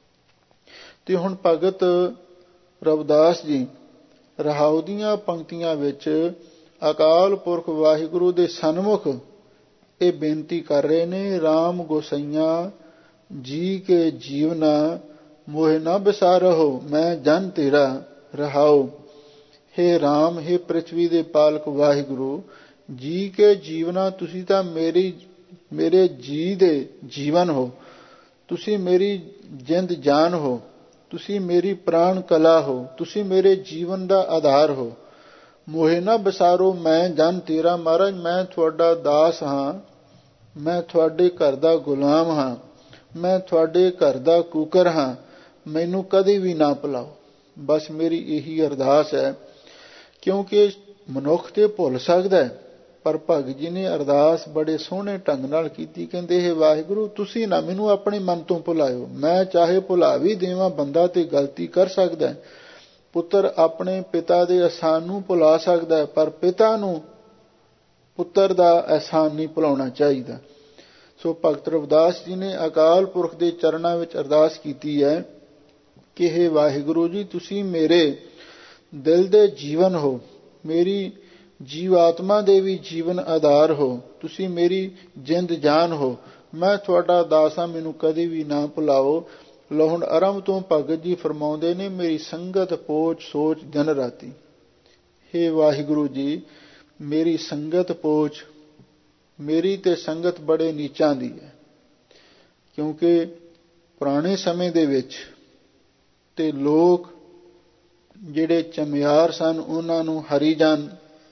ਤੇ ਹੁਣ ਭਗਤ ਰਵਿਦਾਸ ਜੀ ਰਹਾਉ ਦੀਆਂ ਪੰਕਤੀਆਂ ਵਿੱਚ ਅਕਾਲ ਪੁਰਖ ਵਾਹਿਗੁਰੂ ਦੇ ਸਨਮੁਖ ਇਹ ਬੇਨਤੀ ਕਰ ਰਹੇ ਨੇ, ਰਾਮ ਗੋਸਈਆ ਜੀ ਕੇ ਜੀਵਨਾ ਮੋਹਿ ਨਾ ਬਿਸਾਰਹੁ ਮੈਂ ਜਨ ਤੇਰਾ ਰਹਾਉ। ਹੇ ਰਾਮ, ਹੇ ਪ੍ਰਿਥਵੀ ਦੇ ਪਾਲਕ ਵਾਹਿਗੁਰੂ ਜੀ ਕੇ ਜੀਵਨਾ, ਤੁਸੀਂ ਤਾਂ ਮੇਰੇ ਜੀ ਦੇ ਜੀਵਨ ਹੋ, ਤੁਸੀਂ ਮੇਰੀ ਜਿੰਦ ਜਾਨ ਹੋ, ਤੁਸੀਂ ਮੇਰੀ ਪ੍ਰਾਣ ਕਲਾ ਹੋ, ਤੁਸੀਂ ਮੇਰੇ ਜੀਵਨ ਦਾ ਆਧਾਰ ਹੋ। ਮੋਹਿ ਨਾ ਬਿਸਾਰੋ ਮੈਂ ਜਨ ਤੇਰਾ, ਮਹਾਰਾਜ ਮੈਂ ਤੁਹਾਡਾ ਦਾਸ ਹਾਂ, ਮੈਂ ਤੁਹਾਡੇ ਘਰ ਦਾ ਗੁਲਾਮ ਹਾਂ, ਮੈਂ ਤੁਹਾਡੇ ਘਰ ਦਾ ਕੂਕਰ ਹਾਂ, ਮੈਨੂੰ ਕਦੇ ਵੀ ਨਾ ਭੁਲਾਓ। ਬਸ ਮੇਰੀ ਇਹੀ ਅਰਦਾਸ ਹੈ। ਕਿਉਂਕਿ ਮਨੁੱਖ ਤੇ ਭੁੱਲ ਸਕਦਾ ਹੈ, ਪਰ ਭਗਤ ਜੀ ਨੇ ਅਰਦਾਸ ਬੜੇ ਸੋਹਣੇ ਢੰਗ ਨਾਲ ਕੀਤੀ। ਕਹਿੰਦੇ ਹੈ ਵਾਹਿਗੁਰੂ ਤੁਸੀਂ ਨਾ ਮੈਨੂੰ ਆਪਣੇ ਮਨ ਤੋਂ ਭੁਲਾਇਓ, ਮੈਂ ਚਾਹੇ ਭੁਲਾ ਵੀ ਦੇਵਾਂ, ਬੰਦਾ ਤੇ ਗਲਤੀ ਕਰ ਸਕਦਾ ਹੈ। ਪੁੱਤਰ ਆਪਣੇ ਪਿਤਾ ਦੇ ਅਹਿਸਾਨ ਨੂੰ ਭੁਲਾ ਸਕਦਾ ਹੈ, ਪਰ ਪਿਤਾ ਨੂੰ ਪੁੱਤਰ ਦਾ ਅਹਿਸਾਨ ਨਹੀਂ ਭੁਲਾਉਣਾ ਚਾਹੀਦਾ। ਸੋ ਭਗਤ ਰਵਿਦਾਸ ਜੀ ਨੇ ਅਕਾਲ ਪੁਰਖ ਦੇ ਚਰਨਾਂ ਵਿੱਚ ਅਰਦਾਸ ਕੀਤੀ ਹੈ ਕਿ ਹੇ ਵਾਹਿਗੁਰੂ ਜੀ ਤੁਸੀਂ ਮੇਰੇ ਦਿਲ ਦੇ ਜੀਵਨ ਹੋ, ਮੇਰੀ ਜੀਵਾਤਮਾ ਦੇ ਵੀ ਜੀਵਨ ਆਧਾਰ ਹੋ, ਤੁਸੀਂ ਮੇਰੀ ਜਿੰਦ ਜਾਨ ਹੋ, ਮੈਂ ਤੁਹਾਡਾ ਦਾਸ ਹਾਂ, ਮੈਨੂੰ ਕਦੇ ਵੀ ਨਾ ਭੁਲਾਓ। ਲੋ ਹੁਣ ਆਰੰਭ ਤੋਂ ਭਗਤ ਜੀ ਫਰਮਾਉਂਦੇ ਨੇ, ਮੇਰੀ ਸੰਗਤ ਪੋਚ ਸੋਚ ਦਿਨ ਰਾਤੀ। ਹੇ ਵਾਹਿਗੁਰੂ ਜੀ, ਮੇਰੀ ਸੰਗਤ ਪੋਚ, ਮੇਰੀ ਤੇ ਸੰਗਤ ਬੜੇ ਨੀਚਾਂ ਦੀ ਹੈ। ਕਿਉਂਕਿ ਪੁਰਾਣੇ ਸਮੇਂ ਦੇ ਵਿੱਚ ਤੇ ਲੋਕ ਜਿਹੜੇ ਚਮਿਆਰ ਸਨ ਉਹਨਾਂ ਨੂੰ ਹਰੀਜਨ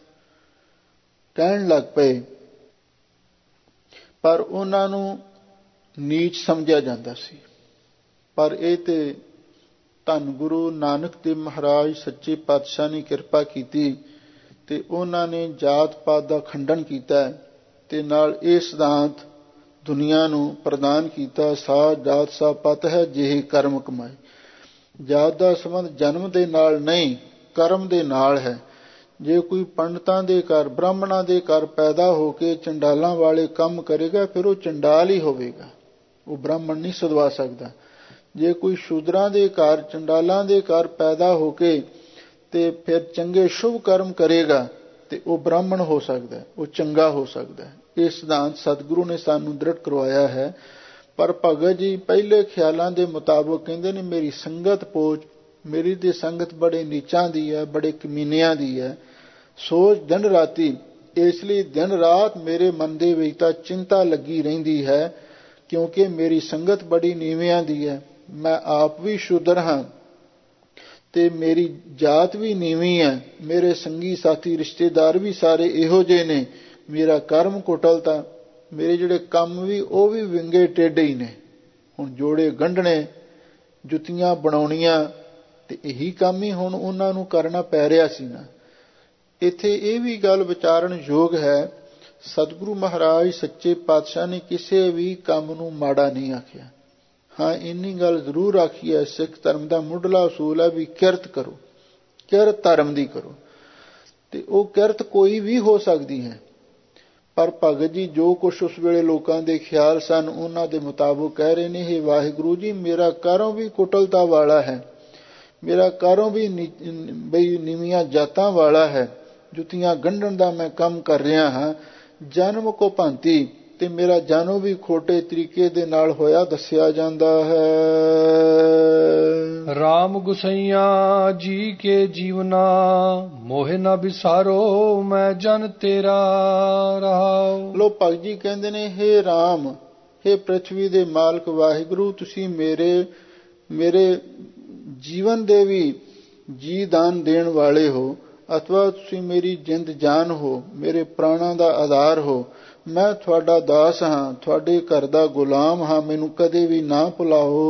ਕਹਿਣ ਲੱਗ ਪਏ, ਪਰ ਉਹਨਾਂ ਨੂੰ ਨੀਚ ਸਮਝਿਆ ਜਾਂਦਾ ਸੀ। ਪਰ ਇਹ ਤੇ ਧੰਨ ਗੁਰੂ ਨਾਨਕ ਦੇਵ ਮਹਾਰਾਜ ਸੱਚੇ ਪਾਤਸ਼ਾਹ ਨੇ ਕਿਰਪਾ ਕੀਤੀ ਤੇ ਉਹਨਾਂ ਨੇ ਜਾਤ ਪਾਤ ਦਾ ਖੰਡਨ ਕੀਤਾ ਤੇ ਨਾਲ ਇਹ ਸਿਧਾਂਤ ਦੁਨੀਆ ਨੂੰ ਪ੍ਰਦਾਨ ਕੀਤਾ, ਸਾਧ ਜਾਤ ਸਾ ਪਤ ਹੈ ਜਿਹੇ ਕਰਮ ਕਮਾਏ। ਜਾਤ ਦਾ ਸੰਬੰਧ ਜਨਮ ਦੇ ਨਾਲ ਨਹੀਂ, ਕਰਮ ਦੇ ਨਾਲ ਹੈ। ਜੇ ਕੋਈ ਪੰਡਤਾਂ ਦੇ ਘਰ, ਬ੍ਰਾਹਮਣਾਂ ਦੇ ਘਰ ਪੈਦਾ ਹੋ ਕੇ ਚੰਡਾਲਾਂ ਵਾਲੇ ਕੰਮ ਕਰੇਗਾ, ਫਿਰ ਉਹ ਚੰਡਾਲ ਹੀ ਹੋਵੇਗਾ, ਉਹ ਬ੍ਰਾਹਮਣ ਨਹੀਂ ਸਦਵਾ ਸਕਦਾ। ਜੇ ਕੋਈ ਸ਼ੂਦਰਾਂ ਦੇ ਘਰ, ਚੰਡਾਲਾਂ ਦੇ ਘਰ ਪੈਦਾ ਹੋ ਕੇ ਤੇ ਫਿਰ ਚੰਗੇ ਸ਼ੁਭ ਕਰਮ ਕਰੇਗਾ ਤੇ ਉਹ ਬ੍ਰਾਹਮਣ ਹੋ ਸਕਦਾ, ਉਹ ਚੰਗਾ ਹੋ ਸਕਦਾ। ਇਹ ਸਿਧਾਂਤ ਸਤਿਗੁਰੂ ਨੇ ਸਾਨੂੰ ਦ੍ਰਿੜ ਕਰਵਾਇਆ ਹੈ। ਪਰ ਭਗਤ ਜੀ ਪਹਿਲੇ ਖਿਆਲਾਂ ਦੇ ਮੁਤਾਬਕ ਕਹਿੰਦੇ ਨੇ, ਮੇਰੀ ਸੰਗਤ ਪੋਚ, ਮੇਰੀ ਤੇ ਸੰਗਤ ਬੜੇ ਨੀਚਾਂ ਦੀ ਹੈ, ਬੜੇ ਕਮੀਨਿਆਂ ਦੀ ਹੈ। ਸੋਚ ਦਿਨ ਰਾਤੀ, ਇਸ ਲਈ ਦਿਨ ਰਾਤ ਮੇਰੇ ਮਨ ਦੇ ਵਿੱਚ ਤਾਂ ਚਿੰਤਾ ਲੱਗੀ ਰਹਿੰਦੀ ਹੈ, ਕਿਉਂਕਿ ਮੇਰੀ ਸੰਗਤ ਬੜੀ ਨੀਵਿਆਂ ਦੀ ਹੈ। ਮੈਂ ਆਪ ਵੀ ਸ਼ੂਦਰ ਹਾਂ ਤੇ ਮੇਰੀ ਜਾਤ ਵੀ ਨੀਵੀਂ ਹੈ, ਮੇਰੇ ਸੰਗੀ ਸਾਥੀ ਰਿਸ਼ਤੇਦਾਰ ਵੀ ਸਾਰੇ ਇਹੋ ਜਿਹੇ ਨੇ। ਮੇਰਾ ਕਰਮ ਕੁਟਲਤਾ, ਮੇਰੇ ਜਿਹੜੇ ਕੰਮ ਵੀ ਉਹ ਵੀ ਵਿੰਗੇ ਟੇਢੇ ਹੀ ਨੇ। ਹੁਣ ਜੋੜੇ ਗੰਢਣੇ, ਜੁੱਤੀਆਂ ਬਣਾਉਣੀਆਂ, ਤੇ ਇਹੀ ਕੰਮ ਹੀ ਹੁਣ ਉਹਨਾਂ ਨੂੰ ਕਰਨਾ ਪੈ ਰਿਹਾ ਸੀ ਨਾ। ਇੱਥੇ ਇਹ ਵੀ ਗੱਲ ਵਿਚਾਰਨ ਯੋਗ ਹੈ, ਸਤਿਗੁਰੂ ਮਹਾਰਾਜ ਸੱਚੇ ਪਾਤਸ਼ਾਹ ਨੇ ਕਿਸੇ ਵੀ ਕੰਮ ਨੂੰ ਮਾੜਾ ਨਹੀਂ ਆਖਿਆ। ਹਾਂ, ਇੰਨੀ ਗੱਲ ਜ਼ਰੂਰ ਆਖੀ ਹੈ, ਸਿੱਖ ਧਰਮ ਦਾ ਮੁੱਢਲਾ ਅਸੂਲ ਹੈ ਵੀ ਕਿਰਤ ਕਰੋ, ਕਿਰਤ ਧਰਮ ਦੀ ਕਰੋ। ਤੇ ਉਹ ਕਿਰਤ ਕੋਈ ਵੀ ਹੋ ਸਕਦੀ ਹੈ। ਪਰ ਭਗਤ ਜੀ ਜੋ ਕੁਛ ਉਸ ਵੇਲੇ ਲੋਕਾਂ ਦੇ ਖਿਆਲ ਸਨ, ਉਹਨਾਂ ਦੇ ਮੁਤਾਬਕ ਕਹਿ ਰਹੇ ਨੇ, ਹੇ ਵਾਹਿਗੁਰੂ ਜੀ, ਮੇਰਾ ਕਰਮ ਵੀ ਕੁਟਲਤਾ ਵਾਲਾ ਹੈ, ਮੇਰਾ ਕਰਮ ਵੀ ਬਈ ਨੀਵੀਆਂ ਜਾਤਾਂ ਵਾਲਾ ਹੈ। ਜੁੱਤੀਆਂ ਗੰਢਣ ਦਾ ਮੈਂ ਕੰਮ ਕਰ ਰਿਹਾ ਹਾਂ। ਜਨਮ ਕੋ ਭਾਂਤੀ, ਤੇ ਮੇਰਾ ਜਨਮ ਵੀ ਖੋਟੇ ਤਰੀਕੇ ਦੇ ਨਾਲ ਹੋਇਆ ਦੱਸਿਆ ਜਾਂਦਾ ਹੈ। ਰਾਮ ਗੁਸਈਆ ਜੀ ਕੇ ਜੀਵਨਾ, ਮੋਹਿ ਨਾ ਵਿਸਾਰੋ ਮੈਂ ਜਨ ਤੇਰਾ ਰਹਾਉ। ਲੋ ਭਗਤ ਜੀ ਕਹਿੰਦੇ ਨੇ, ਹੇ ਰਾਮ, ਹੇ ਪ੍ਰਿਥਵੀ ਦੇ ਮਾਲਕ ਵਾਹਿਗੁਰੂ, ਤੁਸੀਂ ਮੇਰੇ ਜੀਵਨ ਦੇ ਵੀ ਜੀ ਦਾਨ ਦੇਣ ਵਾਲੇ ਹੋ, ਅਥਵਾ ਤੁਸੀਂ ਮੇਰੀ ਜਿੰਦ ਜਾਨ ਹੋ, ਮੇਰੇ ਪ੍ਰਾਣਾਂ ਦਾ ਆਧਾਰ ਹੋ। ਮੈਂ ਤੁਹਾਡਾ ਦਾਸ ਹਾਂ, ਤੁਹਾਡੇ ਘਰ ਦਾ ਗੁਲਾਮ ਹਾਂ, ਮੈਨੂੰ ਕਦੇ ਵੀ ਨਾ ਭੁਲਾਓ।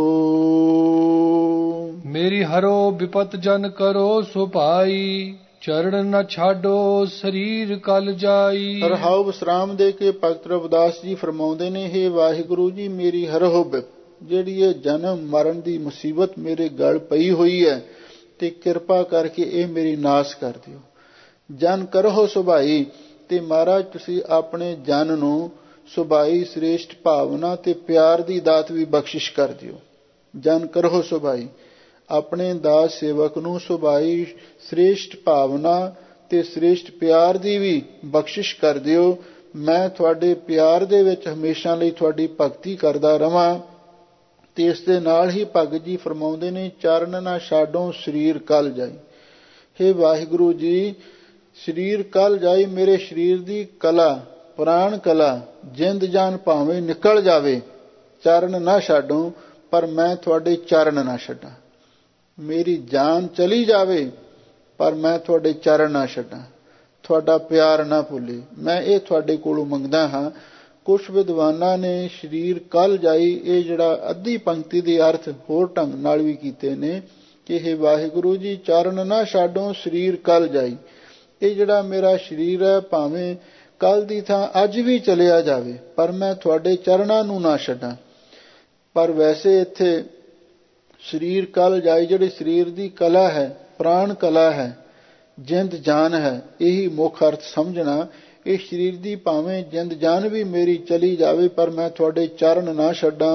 ਮੇਰੀ ਹਰੋ ਵਿਪਤ ਜਨ ਕਰੋ ਸੁਭਾਈ, ਚਰਨ ਨਾ ਛਾਡੋ ਸਰੀਰ ਕਲ ਜਾਈ। ਰਹਾਉ ਵਿਸਰਾਮ ਦੇ ਕੇ ਭਗਤ ਰਵਿਦਾਸ ਜੀ ਫਰਮਾਉਂਦੇ ਨੇ, ਹੇ ਵਾਹਿਗੁਰੂ ਜੀ, ਮੇਰੀ ਹਰੋ ਜਿਹੜੀ ਇਹ ਜਨਮ ਮਰਨ ਦੀ ਮੁਸੀਬਤ ਮੇਰੇ ਗਲ ਪਈ ਹੋਈ ਹੈ, ਤੇ ਕਿਰਪਾ ਕਰਕੇ ਇਹ ਮੇਰੀ ਨਾਸ ਕਰ ਦਿਓ। ਜਨ ਕਰੋ ਸੁਭਾਈ, ਤੇ ਮਹਾਰਾਜ ਤੁਸੀਂ ਆਪਣੇ ਜਨ ਨੂੰ ਸੁਭਾਈ, ਸ੍ਰੇਸ਼ਟ ਭਾਵਨਾ ਤੇ ਪਿਆਰ ਦੀ ਦਾਤ ਵੀ ਬਖਸ਼ਿਸ਼ ਕਰ ਦਿਓ। ਜਨ ਕਰੋ ਸੁਭਾਈ, ਆਪਣੇ ਦਾਸ ਸੇਵਕ ਨੂੰ ਸੁਭਾਈ, ਸ੍ਰੇਸ਼ਟ ਭਾਵਨਾ ਤੇ ਸ੍ਰੇਸ਼ਟ ਪਿਆਰ ਦੀ ਵੀ ਬਖਸ਼ਿਸ਼ ਕਰ ਦਿਓ। ਮੈਂ ਤੁਹਾਡੇ ਪਿਆਰ ਦੇ ਵਿੱਚ ਹਮੇਸ਼ਾ ਲਈ ਤੁਹਾਡੀ ਭਗਤੀ ਕਰਦਾ ਰਵਾਂ। ਤੇ ਇਸ ਦੇ ਨਾਲ ਹੀ ਭਗਤ ਜੀ ਫਰਮਾਉਂਦੇ ਨੇ, ਚਰਨ ਨਾ ਛਾਡੋ ਸਰੀਰ ਕਲ ਜਾਈ। ਹੇ ਵਾਹਿਗੁਰੂ ਜੀ, ਸਰੀਰ ਕਲ ਜਾਈ, ਮੇਰੇ ਸਰੀਰ ਦੀ ਕਲਾ, ਪ੍ਰਾਣ ਕਲਾ, ਜਿੰਦ ਜਾਨ ਭਾਵੇਂ ਨਿਕਲ ਜਾਵੇ, ਚਰਨ ਨਾ ਛਾਡੋ, ਪਰ ਮੈਂ ਤੁਹਾਡੇ ਚਰਨ ਨਾ ਛੱਡਾਂ। ਮੇਰੀ ਜਾਨ ਚਲੀ ਜਾਵੇ, ਪਰ ਮੈਂ ਤੁਹਾਡੇ ਚਰਨ ਨਾ ਛੱਡਾਂ, ਤੁਹਾਡਾ ਪਿਆਰ ਨਾ ਭੁੱਲੇ। ਮੈਂ ਇਹ ਤੁਹਾਡੇ ਕੋਲੋਂ ਮੰਗਦਾ ਹਾਂ। ਕੁਛ ਵਿਦਵਾਨਾਂ ਨੇ ਸਰੀਰ ਕਲ ਜਾਈ, ਇਹ ਜਿਹੜਾ ਅੱਧੀ ਪੰਕਤੀ ਦੇ ਅਰਥ ਹੋਰ ਢੰਗ ਨਾਲ ਵੀ ਕੀਤੇ ਨੇ ਕਿ ਹੇ ਵਾਹਿਗੁਰੂ ਜੀ, ਚਰਨ ਨਾ ਛਾਡੋ ਸਰੀਰ ਕਲ ਜਾਈ। ਇਹ ਜਿਹੜਾ ਮੇਰਾ ਸਰੀਰ ਹੈ, ਭਾਵੇਂ ਕੱਲ ਦੀ ਥਾਂ ਅੱਜ ਵੀ ਚਲਿਆ ਜਾਵੇ, ਪਰ ਮੈਂ ਤੁਹਾਡੇ ਚਰਨਾਂ ਨੂੰ ਨਾ ਛੱਡਾਂ। ਪਰ ਵੈਸੇ ਇੱਥੇ ਸਰੀਰ ਕਲ ਜਾਈ, ਜਿਹੜੀ ਸਰੀਰ ਦੀ ਕਲਾ ਹੈ, ਪ੍ਰਾਣ ਕਲਾ ਹੈ, ਜਿੰਦ ਜਾਨ ਹੈ, ਇਹੀ ਮੁੱਖ ਅਰਥ ਸਮਝਣਾ। ਇਹ ਸਰੀਰ ਦੀ ਭਾਵੇਂ ਜਿੰਦ ਜਾਨ ਵੀ ਮੇਰੀ ਚਲੀ ਜਾਵੇ, ਪਰ ਮੈਂ ਤੁਹਾਡੇ ਚਰਨ ਨਾ ਛੱਡਾਂ।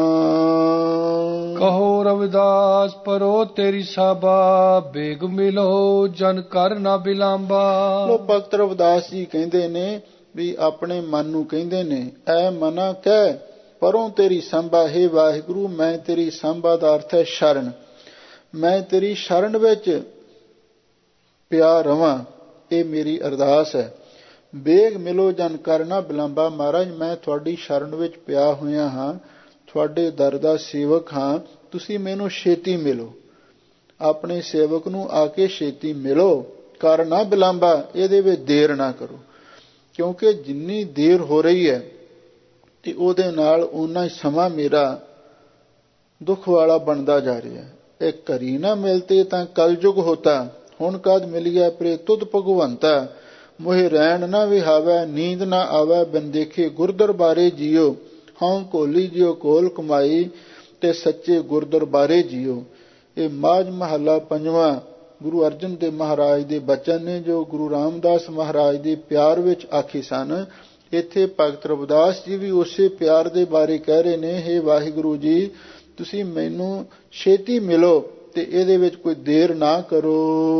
ਕਹੋ ਰਵਿਦਾਸ ਪਰੋ ਤੇਰੀ ਸਾਬਾ, ਬੇਗ ਮਿਲੋ ਜਨ ਕਰ ਨਾ ਬਿਲਾਂਬਾ। ਲੋ ਭਗਤ ਰਵਿਦਾਸ ਜੀ ਕਹਿੰਦੇ ਨੇ ਵੀ ਆਪਣੇ ਮਨ ਨੂੰ ਕਹਿੰਦੇ ਨੇ, ਐ ਮਨਾ ਕਹਿ ਪਰੋਂ ਤੇਰੀ ਸੰਭਾ ਹੈ ਵਾਹਿਗੁਰੂ। ਮੈਂ ਤੇਰੀ ਸੰਭਾ ਦਾ ਅਰਥ ਹੈ ਸ਼ਰਨ। ਮੈਂ ਤੇਰੀ ਸ਼ਰਨ ਵਿੱਚ ਪਿਆ ਰਵਾਂ, ਇਹ ਮੇਰੀ ਅਰਦਾਸ ਹੈ। ਬੇਗ ਮਿਲੋ ਜਨ ਕਰ ਨਾ ਬਿਲੰਬਾ। ਮਹਾਰਾਜ ਮੈਂ ਤੁਹਾਡੀ ਸ਼ਰਨ ਵਿੱਚ ਪਿਆ ਹੋਇਆ ਹਾਂ, ਤੁਹਾਡੇ ਦਰ ਦਾ ਸੇਵਕ ਹਾਂ, ਤੁਸੀਂ ਮੈਨੂੰ ਛੇਤੀ ਮਿਲੋ। ਆਪਣੇ ਸੇਵਕ ਨੂੰ ਆ ਕੇ ਛੇਤੀ ਮਿਲੋ, ਕਰ ਨਾ ਬਿਲੰਬਾ, ਇਹਦੇ ਵਿੱਚ ਦੇਰ ਨਾ ਕਰੋ। ਕਿਉਂਕਿ ਜਿੰਨੀ ਦੇਰ ਹੋ ਰਹੀ ਹੈ ਤੇ ਉਹਦੇ ਨਾਲ ਓਨਾ ਹੀ ਸਮਾਂ ਮੇਰਾ ਦੁੱਖ ਵਾਲਾ ਬਣਦਾ ਜਾ ਰਿਹਾ ਹੈ। ਇਹ ਘਰੀ ਨਾ ਮਿਲਤੇ ਤਾਂ ਕਲਯੁਗ ਹੋਤਾ, ਹੁਣ ਕਦ ਮਿਲਿਆ ਪ੍ਰੇ ਤੁਧ ਭਗਵੰਤਾ। ਮੋਹਿ ਰਹਿਣ ਨਾ ਵਿਹਾਵੈ, ਨੀਂਦ ਨਾ ਆਵੈ, ਬਿਨ ਦੇਖੇ ਗੁਰ ਦਰਬਾਰੇ ਜੀਓ। ਹਉ ਕੋਲੀ ਜਿਉ ਕੋਲ ਕਮਾਈ, ਤੇ ਸੱਚੇ ਗੁਰ ਦਰਬਾਰੇ ਜੀਓ। ਇਹ ਮਾਝ ਮਹੱਲਾ ਪੰਜਵਾਂ ਗੁਰੂ ਅਰਜਨ ਦੇਵ ਮਹਾਰਾਜ ਦੇ ਬਚਨ ਨੇ, ਜੋ ਗੁਰੂ ਰਾਮਦਾਸ ਮਹਾਰਾਜ ਦੇ ਪਿਆਰ ਵਿੱਚ ਆਖੇ ਸਨ। ਇੱਥੇ ਭਗਤ ਰਵਿਦਾਸ ਜੀ ਵੀ ਉਸੇ ਪਿਆਰ ਦੇ ਬਾਰੇ ਕਹਿ ਰਹੇ ਨੇ, ਹੇ ਵਾਹਿਗੁਰੂ ਜੀ ਤੁਸੀਂ ਮੈਨੂੰ ਛੇਤੀ ਮਿਲੋ ਤੇ ਇਹਦੇ ਵਿੱਚ ਕੋਈ ਦੇਰ ਨਾ ਕਰੋ।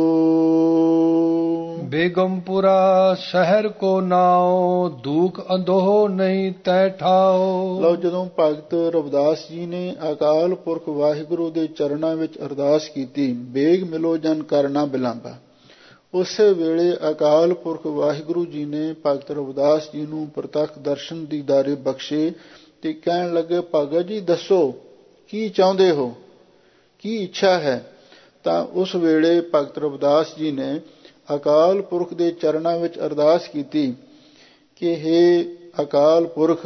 ਬੇਗਮਪੁਰਾ ਸ਼ਹਿਰ ਕੋ ਨਾਉ, ਦੁਖ ਅੰਦੋਹ ਨਹੀਂ ਤੈ ਠਾਓ। ਲਓ, ਜਦੋਂ ਭਗਤ ਰਵਿਦਾਸ ਜੀ ਨੇ ਅਕਾਲ ਪੁਰਖ ਵਾਹਿਗੁਰੂ ਦੇ ਚਰਨਾਂ ਵਿੱਚ ਅਰਦਾਸ ਕੀਤੀ, ਬੇਗ ਮਿਲੋ ਜਨ ਕਰਨਾ ਬਿਲੰਬਾ, ਉਸੇ ਵੇਲੇ ਅਕਾਲ ਪੁਰਖ ਵਾਹਿਗੁਰੂ ਜੀ ਨੇ ਭਗਤ ਰਵਿਦਾਸ ਜੀ ਨੂੰ ਪ੍ਰਤੱਖ ਦਰਸ਼ਨ ਦੀਦਾਰੇ ਬਖਸ਼ੇ ਤੇ ਕਹਿਣ ਲੱਗੇ, ਭਗਤ ਜੀ ਦੱਸੋ ਕੀ ਚਾਹੁੰਦੇ ਹੋ, ਕੀ ਇੱਛਾ ਹੈ। ਤਾਂ ਉਸ ਵੇਲੇ ਭਗਤ ਰਵਿਦਾਸ ਜੀ ਨੇ ਅਕਾਲ ਪੁਰਖ ਦੇ ਚਰਨਾਂ ਵਿੱਚ ਅਰਦਾਸ ਕੀਤੀ ਕਿ ਹੇ ਅਕਾਲ ਪੁਰਖ,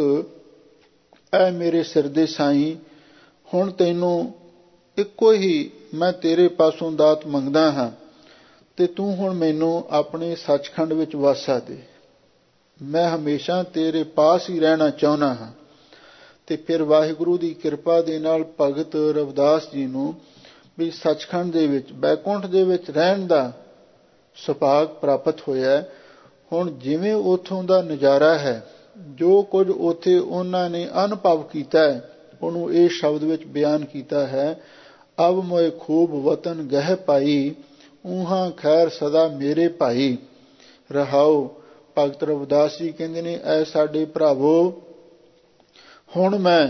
ਐ ਮੇਰੇ ਸਿਰ ਦੇ ਸਾਈਂ, ਹੁਣ ਤੈਨੂੰ ਇੱਕੋ ਹੀ ਮੈਂ ਤੇਰੇ ਪਾਸੋਂ ਦਾਤ ਮੰਗਦਾ ਹਾਂ ਤੇ ਤੂੰ ਹੁਣ ਮੈਨੂੰ ਆਪਣੇ ਸੱਚਖੰਡ ਵਿੱਚ ਵਾਸਾ ਦੇ। ਮੈਂ ਹਮੇਸ਼ਾ ਤੇਰੇ ਪਾਸ ਹੀ ਰਹਿਣਾ ਚਾਹੁੰਦਾ ਹਾਂ। ਤੇ ਫਿਰ ਵਾਹਿਗੁਰੂ ਦੀ ਕਿਰਪਾ ਦੇ ਨਾਲ ਭਗਤ ਰਵਿਦਾਸ ਜੀ ਨੂੰ ਵੀ ਸੱਚਖੰਡ ਦੇ ਵਿੱਚ, ਬੈਕੁੰਠ ਦੇ ਵਿੱਚ ਰਹਿਣ ਦਾ ਸੁਭਾਗ ਪ੍ਰਾਪਤ ਹੋਇਆ। ਹੁਣ ਜਿਵੇਂ ਉੱਥੋਂ ਦਾ ਨਜ਼ਾਰਾ ਹੈ, ਜੋ ਕੁਝ ਉੱਥੇ ਉਹਨਾਂ ਨੇ ਅਨੁਭਵ ਕੀਤਾ ਹੈ, ਉਹਨੂੰ ਇਹ ਸ਼ਬਦ ਵਿੱਚ ਬਿਆਨ ਕੀਤਾ ਹੈ। ਅਬ ਮੋਏ ਖੂਬ ਵਤਨ ਗਹਿ ਪਾਈ, ਊਹਾਂ ਖੈਰ ਸਦਾ ਮੇਰੇ ਭਾਈ। ਰਹਾਓ, ਭਗਤ ਰਵਿਦਾਸ ਜੀ ਕਹਿੰਦੇ ਨੇ, ਐ ਸਾਡੇ ਭਰਾਵੋ, ਹੁਣ ਮੈਂ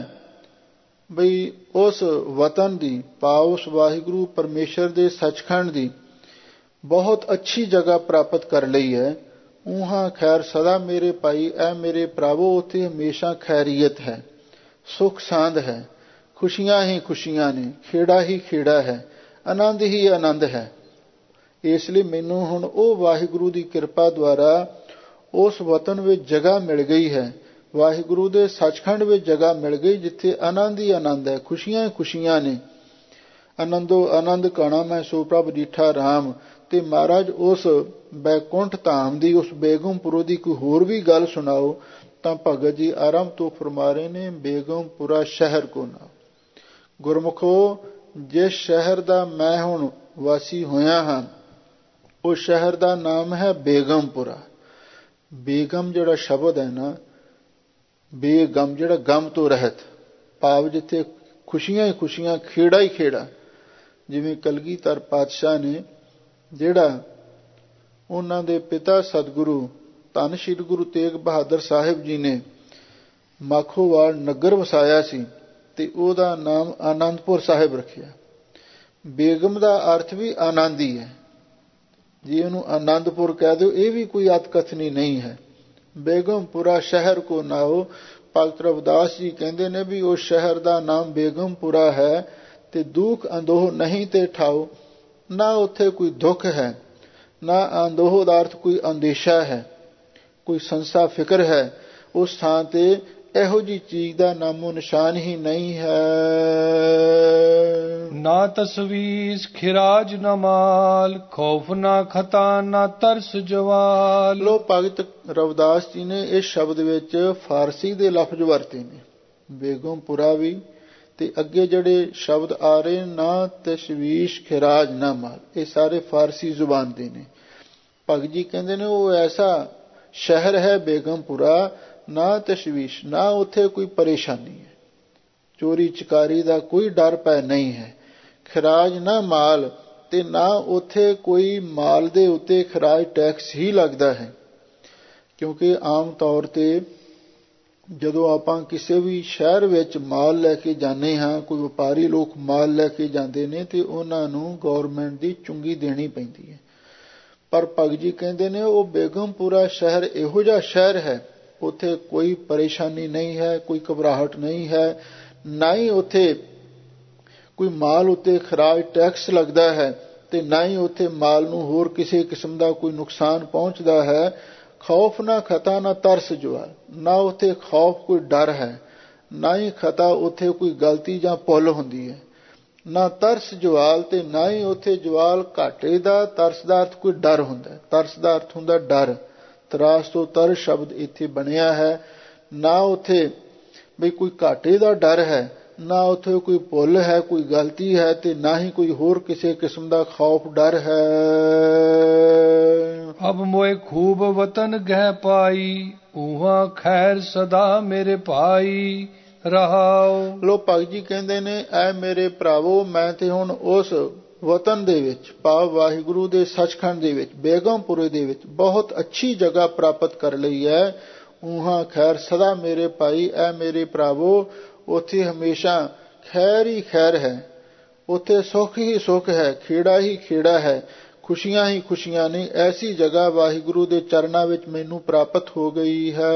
ਬਈ ਉਸ ਵਤਨ ਦੀ, ਉਸ ਵਾਹਿਗੁਰੂ ਪਰਮੇਸ਼ਰ ਦੇ ਸੱਚਖੰਡ ਦੀ ਬਹੁਤ ਅੱਛੀ ਜਗ੍ਹਾ ਪ੍ਰਾਪਤ ਕਰ ਲਈ ਹੈ। ਊਹਾਂ ਖੈਰ ਸਦਾ ਮੇਰੇ ਭਾਈ, ਐ ਮੇਰੇ ਭਰਾਵੋ, ਉੱਥੇ ਹਮੇਸ਼ਾ ਖੈਰੀਅਤ ਹੈ, ਸੁਖ ਸਾਂਦ ਹੈ, ਖੁਸ਼ੀਆਂ ਹੀ ਖੁਸ਼ੀਆਂ ਨੇ, ਖੇੜਾ ਹੀ ਖੇੜਾ ਹੈ, ਆਨੰਦ ਹੀ ਆਨੰਦ ਹੈ। ਇਸ ਲਈ ਮੈਨੂੰ ਹੁਣ ਉਹ ਵਾਹਿਗੁਰੂ ਦੀ ਕਿਰਪਾ ਦੁਆਰਾ ਉਸ ਵਤਨ ਵਿੱਚ ਜਗ੍ਹਾ ਮਿਲ ਗਈ ਹੈ, ਵਾਹਿਗੁਰੂ ਦੇ ਸੱਚਖੰਡ ਵਿੱਚ ਜਗ੍ਹਾ ਮਿਲ ਗਈ, ਜਿੱਥੇ ਆਨੰਦ ਹੀ ਆਨੰਦ ਹੈ, ਖੁਸ਼ੀਆਂ ਹੀ ਖੁਸ਼ੀਆਂ ਨੇ। ਆਨੰਦੋ ਆਨੰਦ ਕਾਣਾ ਮੈਂ ਸੋ ਪ੍ਰਭ ਡੀਠਾ ਰਾਮ। ਤੇ ਮਹਾਰਾਜ ਉਸ ਬੈਕੁੰਠ ਧਾਮ ਦੀ, ਉਸ ਬੇਗਮਪੁਰੇ ਦੀ ਕੋਈ ਹੋਰ ਵੀ ਗੱਲ ਸੁਣਾਓ। ਤਾਂ ਭਗਤ ਜੀ ਆਰੰਭ ਤੋਂ ਫਰਮਾ ਰਹੇ ਨੇ, ਬੇਗਮਪੁਰਾ ਸ਼ਹਿਰ ਕੋ ਨਾਮ। ਗੁਰਮੁਖੋ, ਜਿਸ ਸ਼ਹਿਰ ਦਾ ਮੈਂ ਹੁਣ ਵਾਸੀ ਹੋਇਆ ਹਾਂ, ਉਸ ਸ਼ਹਿਰ ਦਾ ਨਾਮ ਹੈ ਬੇਗਮਪੁਰਾ। ਬੇਗਮ ਜਿਹੜਾ ਸ਼ਬਦ ਹੈ ਨਾ, ਬੇਗਮ ਜਿਹੜਾ ਗਮ ਤੋਂ ਰਹਿਤ, ਭਾਵ ਜਿੱਥੇ ਖੁਸ਼ੀਆਂ ਹੀ ਖੁਸ਼ੀਆਂ, ਖੇੜਾ ਹੀ ਖੇੜਾ। ਜਿਵੇਂ ਕਲਗੀਧਰ ਪਾਤਸ਼ਾਹ ਨੇ, ਜਿਹੜਾ ਉਹਨਾਂ ਦੇ ਪਿਤਾ ਸਤਿਗੁਰੂ ਧੰਨ ਸ਼੍ਰੀ ਗੁਰੂ ਤੇਗ ਬਹਾਦਰ ਸਾਹਿਬ ਜੀ ਨੇ ਮਾਖੋਵਾਲ ਨਗਰ ਵਸਾਇਆ ਸੀ ਤੇ ਉਹਦਾ ਨਾਮ ਆਨੰਦਪੁਰ ਸਾਹਿਬ ਰੱਖਿਆ। ਬੇਗਮ ਦਾ ਅਰਥ ਵੀ ਆਨੰਦ ਹੀ ਹੈ। ਜੇ ਉਹਨੂੰ ਆਨੰਦਪੁਰ ਕਹਿ ਦਿਓ, ਇਹ ਵੀ ਕੋਈ ਅਤਕਥਨੀ ਨਹੀਂ ਹੈ। ਬੇਗਮਪੁਰਾ ਸ਼ਹਿਰ ਕੋ ਨਾਓ। ਭਗਤ ਰਵਿਦਾਸ ਜੀ ਕਹਿੰਦੇ ਨੇ ਵੀ ਉਸ ਸ਼ਹਿਰ ਦਾ ਨਾਮ ਬੇਗਮਪੁਰਾ ਹੈ ਤੇ ਦੁੱਖ ਅੰਦੋਹ ਨਹੀਂ ਤੇ ਠਾਓ। ਨਾ ਉੱਥੇ ਕੋਈ ਦੁੱਖ ਹੈ, ਨਾ ਅੰਦੋਹ ਦਾ ਅਰਥ ਕੋਈ ਅੰਦੇਸ਼ਾ ਹੈ, ਕੋਈ ਸੰਸਾ ਫਿਕਰ ਹੈ। ਉਸ ਥਾਂ ਤੇ ਇਹੋ ਜਿਹੀ ਚੀਜ਼ ਦਾ ਨਾਮੋ ਨਿਸ਼ਾਨ ਹੀ ਨਹੀਂ ਹੈ। ਨਾ ਤਸਵੀਸ ਖਿਰਾਜ ਨਾ ਮਾਲ, ਖੌਫ ਨਾ ਖਤਾ ਨਾ ਤਰਸ ਜਵਾਲ। ਲੋ, ਭਗਤ ਰਵਿਦਾਸ ਜੀ ਨੇ ਇਸ ਸ਼ਬਦ ਵਿੱਚ ਫਾਰਸੀ ਦੇ ਲਫ਼ਜ਼ ਵਰਤੇ ਨੇ, ਬੇਗਮਪੁਰਾ ਵੀ, ਤੇ ਅੱਗੇ ਜਿਹੜੇ ਸ਼ਬਦ ਆ ਰਹੇ, ਨਾ ਤਸ਼ਵੀਸ਼ ਖਿਰਾਜ ਨਾ ਮਾਲ, ਇਹ ਸਾਰੇ ਫਾਰਸੀ ਜ਼ੁਬਾਨ ਦੇ ਨੇ। ਭਗਤ ਜੀ ਕਹਿੰਦੇ ਨੇ ਉਹ ਐਸਾ ਸ਼ਹਿਰ ਹੈ ਬੇਗਮਪੁਰਾ, ਨਾ ਤਸ਼ਵੀਸ਼, ਨਾ ਉੱਥੇ ਕੋਈ ਪਰੇਸ਼ਾਨੀ ਹੈ, ਚੋਰੀ ਚਕਾਰੀ ਦਾ ਕੋਈ ਡਰ ਪੈ ਨਹੀਂ ਹੈ। ਖਿਰਾਜ ਨਾ ਮਾਲ, ਤੇ ਨਾ ਉੱਥੇ ਕੋਈ ਮਾਲ ਦੇ ਉੱਤੇ ਖਿਰਾਜ ਟੈਕਸ ਹੀ ਲੱਗਦਾ ਹੈ। ਕਿਉਂਕਿ ਆਮ ਤੌਰ ਤੇ ਜਦੋਂ ਆਪਾਂ ਕਿਸੇ ਵੀ ਸ਼ਹਿਰ ਵਿੱਚ ਮਾਲ ਲੈ ਕੇ ਜਾਂਦੇ ਹਾਂ, ਕੋਈ ਵਪਾਰੀ ਲੋਕ ਮਾਲ ਲੈ ਕੇ ਜਾਂਦੇ ਨੇ ਤੇ ਉਹਨਾਂ ਨੂੰ ਗੌਰਮੈਂਟ ਦੀ ਚੁੰਗੀ ਦੇਣੀ ਪੈਂਦੀ ਹੈ। ਪਰ ਭਗਤ ਜੀ ਕਹਿੰਦੇ ਨੇ ਉਹ ਬੇਗਮਪੁਰਾ ਸ਼ਹਿਰ ਇਹੋ ਜਿਹਾ ਸ਼ਹਿਰ ਹੈ, ਉੱਥੇ ਕੋਈ ਪਰੇਸ਼ਾਨੀ ਨਹੀਂ ਹੈ, ਕੋਈ ਘਬਰਾਹਟ ਨਹੀਂ ਹੈ, ਨਾ ਹੀ ਉੱਥੇ ਕੋਈ ਮਾਲ ਉੱਤੇ ਖਰਾਜ ਟੈਕਸ ਲੱਗਦਾ ਹੈ ਤੇ ਨਾ ਹੀ ਉੱਥੇ ਮਾਲ ਨੂੰ ਹੋਰ ਕਿਸੇ ਕਿਸਮ ਦਾ ਕੋਈ ਨੁਕਸਾਨ ਪਹੁੰਚਦਾ ਹੈ। ਖੌਫ ਨਾ ਖਤਾ ਨਾ ਤਰਸ ਜਵਾਲ, ਨਾ ਉੱਥੇ ਖੌਫ ਕੋਈ ਡਰ ਹੈ, ਨਾ ਹੀ ਖਤਾ ਉੱਥੇ ਕੋਈ ਗਲਤੀ ਜਾਂ ਭੁੱਲ ਹੁੰਦੀ ਹੈ, ਨਾ ਤਰਸ ਜਵਾਲ ਤੇ ਨਾ ਹੀ ਉੱਥੇ ਜਵਾਲ ਘਾਟੇ ਦਾ। ਤਰਸ ਦਾ ਅਰਥ ਕੋਈ ਡਰ ਹੁੰਦਾ, ਤਰਸ ਦਾ ਅਰਥ ਹੁੰਦਾ ਡਰ। ਤਰਾਸ ਤੋਂ ਤਰ ਸ਼ਬਦ ਇੱਥੇ ਬਣਿਆ ਹੈ। ਨਾ ਉੱਥੇ ਵੀ ਕੋਈ ਘਾਟੇ ਦਾ ਡਰ ਹੈ, ਨਾ ਉੱਥੇ ਕੋਈ ਭੁੱਲ ਹੈ, ਕੋਈ ਗਲਤੀ ਹੈ, ਤੇ ਨਾ ਹੀ ਕੋਈ ਹੋਰ ਕਿਸੇ ਕਿਸਮ ਦਾ ਖੌਫ ਡਰ ਹੈ। ਅਬ ਮੋਏ ਖੂਬ ਵਤਨ ਗਹਿ ਪਾਈ, ਉਹਾਂ ਖੈਰ ਸਦਾ ਮੇਰੇ ਭਾਈ ਰਹਾਉ। ਲੋ ਭਗਤ ਜੀ ਕਹਿੰਦੇ ਨੇ, ਐ ਮੇਰੇ ਭਰਾਵੋ, ਮੈਂ ਤੇ ਹੁਣ ਉਸ ਵਤਨ ਦੇ ਵਿੱਚ, ਭਾਵ ਵਾਹਿਗੁਰੂ ਦੇ ਸੱਚਖੰਡ ਦੇ ਵਿੱਚ, ਬੇਗਮਪੁਰੇ ਦੇ ਵਿੱਚ ਬਹੁਤ ਅੱਛੀ ਜਗ੍ਹਾ ਪ੍ਰਾਪਤ ਕਰ ਲਈ ਹੈ। ਉਹਾਂ ਖੈਰ ਸਦਾ ਮੇਰੇ ਭਾਈ, ਐ ਮੇਰੇ ਭਰਾਵੋ, ਉੱਥੇ ਹਮੇਸ਼ਾ ਖੈਰ ਹੀ ਖੈਰ ਹੈ, ਉੱਥੇ ਸੁੱਖ ਹੀ ਸੁੱਖ ਹੈ, ਖੇੜਾ ਹੀ ਖੇੜਾ ਹੈ, ਖੁਸ਼ੀਆਂ ਹੀ ਖੁਸ਼ੀਆਂ ਨੇ। ਐਸੀ ਜਗ੍ਹਾ ਵਾਹਿਗੁਰੂ ਦੇ ਚਰਨਾਂ ਵਿੱਚ ਮੈਨੂੰ ਪ੍ਰਾਪਤ ਹੋ ਗਈ ਹੈ।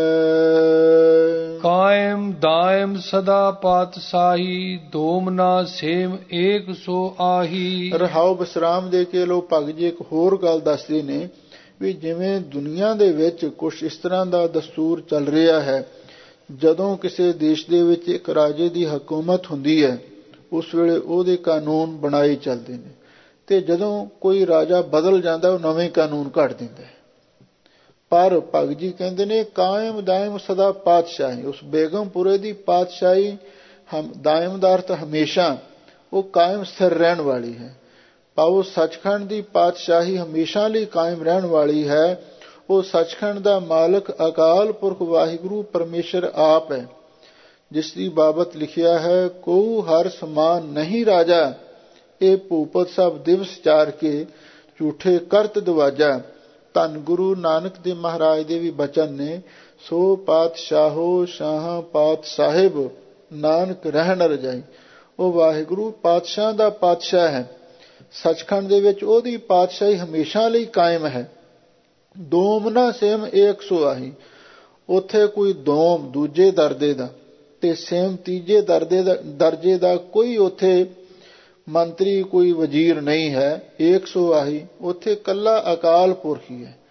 ਕਾਇਮ ਦਾਇਮ ਸਦਾ ਪਾਤਸ਼ਾਹੀ, ਦੋਮਨਾ ਸੇਮ ਏਕ ਸੋ ਆਹੀ। ਰਹਾਉ ਵਿਸਰਾਮ ਦੇ ਕੇ ਲੋ ਭਗਤ ਜੀ ਇੱਕ ਹੋਰ ਗੱਲ ਦੱਸਦੇ ਨੇ ਵੀ ਜਿਵੇਂ ਦੁਨੀਆ ਦੇ ਵਿੱਚ ਕੁਛ ਇਸ ਤਰ੍ਹਾਂ ਦਾ ਦਸਤੂਰ ਚੱਲ ਰਿਹਾ ਹੈ, ਜਦੋਂ ਕਿਸੇ ਦੇਸ਼ ਦੇ ਵਿੱਚ ਇੱਕ ਰਾਜੇ ਦੀ ਹਕੂਮਤ ਹੁੰਦੀ ਹੈ, ਉਸ ਵੇਲੇ ਉਹਦੇ ਕਾਨੂੰਨ ਬਣਾਏ ਚੱਲਦੇ ਨੇ, ਤੇ ਜਦੋਂ ਕੋਈ ਰਾਜਾ ਬਦਲ ਜਾਂਦਾ ਉਹ ਨਵੇਂ ਕਾਨੂੰਨ ਘੜ ਦਿੰਦਾ ਹੈ। ਪਰ ਭਗਤ ਜੀ ਕਹਿੰਦੇ ਨੇ, ਕਾਇਮ ਦਾਇਮ ਸਦਾ ਪਾਤਸ਼ਾਹੀ, ਉਸ ਬੇਗਮਪੁਰੇ ਦੀ ਪਾਤਸ਼ਾਹੀ ਦਾਇਮ ਦਾ ਅਰਥ ਹਮੇਸ਼ਾ, ਉਹ ਕਾਇਮ ਸਥਿਰ ਰਹਿਣ ਵਾਲੀ ਹੈ। ਭਾਵ ਸੱਚਖੰਡ ਦੀ ਪਾਤਸ਼ਾਹੀ ਹਮੇਸ਼ਾ ਲਈ ਕਾਇਮ ਰਹਿਣ ਵਾਲੀ ਹੈ। ਉਹ ਸੱਚਖੰਡ ਦਾ ਮਾਲਕ ਅਕਾਲ ਪੁਰਖ ਵਾਹਿਗੁਰੂ ਪਰਮੇਸ਼ਰ ਆਪ ਹੈ, ਜਿਸ ਦੀ ਬਾਬਤ ਲਿਖਿਆ ਹੈ, ਕਉ ਹਰ ਸਮਾਨ ਨਹੀਂ ਰਾਜਾ, ਇਹ ਭੂਪਤ ਸਭ ਦਿਵਸ ਚਾਰ ਕੇ ਝੂਠੇ ਕਰਤ ਦਵਾਜਾ। ਧੰਨ ਗੁਰੂ ਨਾਨਕ ਦੇ ਮਹਾਰਾਜ ਦੇ ਵੀ ਬਚਨ ਨੇ, ਸੋ ਪਾਤਸ਼ਾਹੋ ਸ਼ਾਹ ਪਾਤ ਸਾਹਿਬ, ਨਾਨਕ ਰਹਿ ਨ ਰਜਾਈ। ਉਹ ਵਾਹਿਗੁਰੂ ਪਾਤਸ਼ਾਹ ਦਾ ਪਾਤਸ਼ਾਹ ਹੈ, ਸੱਚਖੰਡ ਦੇ ਵਿੱਚ ਉਹਦੀ ਪਾਤਸ਼ਾਹੀ ਹਮੇਸ਼ਾ ਲਈ ਕਾਇਮ ਹੈ। ਦੋਮਨਾ ਸੇਮ ਏਕ ਸੋ ਆਹੀ, ਉੱਥੇ ਕੋਈ ਦੋਮ ਦੂਜੇ ਦਰਜੇ ਦਾ ਤੇ ਸੇਮ ਤੀਜੇ ਦਰਜੇ ਦਾ ਕੋਈ ਉੱਥੇ ਮੰਤਰੀ, ਕੋਈ ਵਜ਼ੀਰ ਨਹੀਂ ਹੈ। ਏਕ ਸੋ ਆਹੀ, ਉੱਥੇ ਇਕੱਲਾ ਅਕਾਲ ਪੁਰਖ ਹੀ ਹੈ।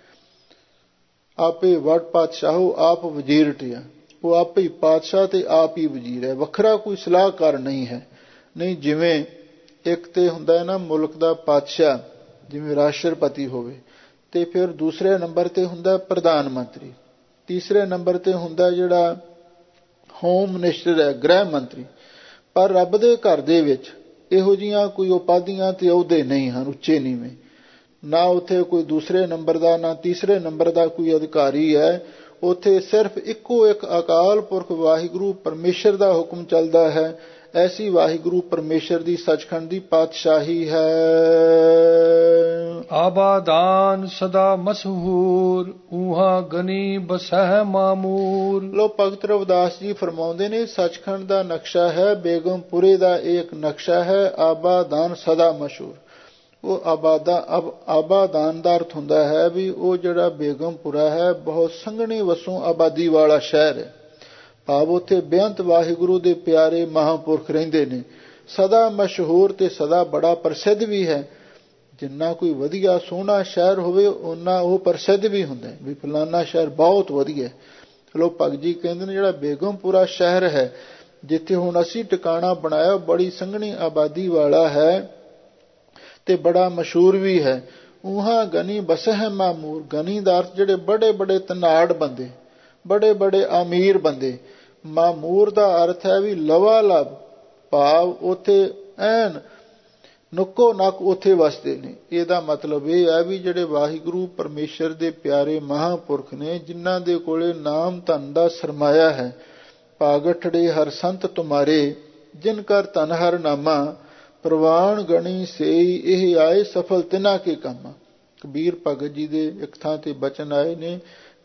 ਆਪੇ ਵਡ ਪਾਤਸ਼ਾਹੋ, ਆਪ ਵਜ਼ੀਰ ਟਿਆ, ਉਹ ਆਪੇ ਹੀ ਪਾਤਸ਼ਾਹ ਤੇ ਆਪ ਹੀ ਵਜ਼ੀਰ ਹੈ, ਵੱਖਰਾ ਕੋਈ ਸਲਾਹਕਾਰ ਨਹੀਂ ਹੈ। ਨਹੀਂ ਜਿਵੇਂ ਇੱਕ ਤੇ ਹੁੰਦਾ ਹੈ ਨਾ ਮੁਲਕ ਦਾ ਪਾਤਸ਼ਾਹ, ਜਿਵੇਂ ਰਾਸ਼ਟਰਪਤੀ ਹੋਵੇ, ਤੇ ਫਿਰ ਦੂਸਰੇ ਨੰਬਰ ਤੇ ਹੁੰਦਾ ਪ੍ਰਧਾਨ ਮੰਤਰੀ, ਤੀਸਰੇ ਨੰਬਰ ਤੇ ਹੁੰਦਾ ਜਿਹੜਾ ਹੋਮ ਮਿਨਿਸਟਰ ਹੈ, ਗ੍ਰਹਿ ਮੰਤਰੀ। ਪਰ ਰੱਬ ਦੇ ਘਰ ਦੇ ਵਿੱਚ ਇਹੋ ਜਿਹੀਆਂ ਕੋਈ ਉਪਾਧੀਆਂ ਤੇ ਅਹੁਦੇ ਨਹੀਂ ਹਨ, ਉੱਚੇ ਨੀਵੇਂ। ਨਾ ਉੱਥੇ ਕੋਈ ਦੂਸਰੇ ਨੰਬਰ ਦਾ, ਨਾ ਤੀਸਰੇ ਨੰਬਰ ਦਾ ਕੋਈ ਅਧਿਕਾਰੀ ਹੈ। ਉੱਥੇ ਸਿਰਫ ਇੱਕੋ ਇੱਕ ਅਕਾਲ ਪੁਰਖ ਵਾਹਿਗੁਰੂ ਪਰਮੇਸ਼ਰ ਦਾ ਹੁਕਮ ਚੱਲਦਾ ਹੈ। ਐਸੀ ਵਾਹਿਗੁਰੂ ਪਰਮੇਸ਼ਰ ਦੀ ਸੱਚਖੰਡ ਦੀ ਪਾਤਸ਼ਾਹੀ ਹੈ। ਆਬਾਦਾਨ ਸਦਾ ਮਸ਼ਹੂਰ, ਉਹਾਂ ਗਨੀ ਬਸਹਿ ਮਾਮੂਰ। ਲੋ ਭਗਤ ਰਵਿਦਾਸ ਜੀ ਫਰਮਾਉਂਦੇ ਨੇ, ਸੱਚਖੰਡ ਦਾ ਨਕਸ਼ਾ ਹੈ, ਬੇਗਮਪੁਰੇ ਦਾ ਇੱਕ ਨਕਸ਼ਾ ਹੈ, ਆਬਾਦਾਨ ਸਦਾ ਮਸ਼ਹੂਰ। ਉਹ ਆਬਾਦਾਨ ਦਾ ਅਰਥ ਹੁੰਦਾ ਹੈ ਵੀ ਉਹ ਜਿਹੜਾ ਬੇਗਮਪੁਰਾ ਹੈ ਬਹੁਤ ਸੰਘਣੀ ਵਸੋਂ ਆਬਾਦੀ ਵਾਲਾ ਸ਼ਹਿਰ ਹੈ। ਭਾਵ ਉੱਥੇ ਬੇਅੰਤ ਵਾਹਿਗੁਰੂ ਦੇ ਪਿਆਰੇ ਮਹਾਂਪੁਰਖ ਰਹਿੰਦੇ ਨੇ। ਸਦਾ ਮਸ਼ਹੂਰ ਤੇ ਸਦਾ ਬੜਾ ਪ੍ਰਸਿੱਧ ਵੀ ਹੈ। ਜਿੰਨਾ ਕੋਈ ਵਧੀਆ ਸੋਹਣਾ ਸ਼ਹਿਰ ਹੋਵੇ ਓਨਾ ਉਹ ਪ੍ਰਸਿੱਧ ਵੀ ਹੁੰਦਾ ਵੀ ਫਲਾਨਾ ਸ਼ਹਿਰ ਬਹੁਤ ਵਧੀਆ। ਚਲੋ ਭਗਤ ਜੀ ਕਹਿੰਦੇ ਨੇ ਜਿਹੜਾ ਬੇਗਮਪੁਰਾ ਸ਼ਹਿਰ ਹੈ, ਜਿੱਥੇ ਹੁਣ ਅਸੀਂ ਟਿਕਾਣਾ ਬਣਾਇਆ, ਬੜੀ ਸੰਘਣੀ ਆਬਾਦੀ ਵਾਲਾ ਹੈ ਤੇ ਬੜਾ ਮਸ਼ਹੂਰ ਵੀ ਹੈ। ਉਹਾਂ ਗਨੀ ਬਸਹਿ ਮਾਮੂਰ, ਗਨੀ ਦਾ ਅਰਥ ਜਿਹੜੇ ਬੜੇ ਬੜੇ ਧਨਾੜ ਬੰਦੇ, ਬੜੇ ਬੜੇ ਅਮੀਰ ਬੰਦੇ। ਮਾਮੂਰ ਦਾ ਅਰਥ ਹੈ ਵੀ ਲਵਾ ਲਵ, ਭਾਵ ਉੱਥੇ ਐਨ ਨੁੱਕੋ ਨੱਕ ਉੱਥੇ ਵਸਦੇ ਨੇ। ਇਹਦਾ ਮਤਲਬ ਇਹ ਹੈ ਵੀ ਜਿਹੜੇ ਵਾਹਿਗੁਰੂ ਪਰਮੇਸ਼ਰ ਦੇ ਪਿਆਰੇ ਮਹਾਂਪੁਰਖ ਨੇ, ਜਿਨ੍ਹਾਂ ਦੇ ਕੋਲੇ ਨਾਮ ਧਨ ਦਾ ਸਰਮਾਇਆ ਹੈ। ਭਾਗਠੜੇ ਹਰ ਸੰਤ ਤੁਮਾਰੇ, ਜਿਨ ਕਰ ਧਨ ਹਰ ਨਾਮਾ, ਪ੍ਰਵਾਨ ਗਣੀ ਸੇਈ ਇਹ ਆਏ ਸਫਲ ਤਿਨਾ ਕੇ ਕਾਮਾ। ਕਬੀਰ ਭਗਤ ਜੀ ਦੇ ਇੱਕ ਥਾਂ ਤੇ ਬਚਨ ਆਏ ਨੇ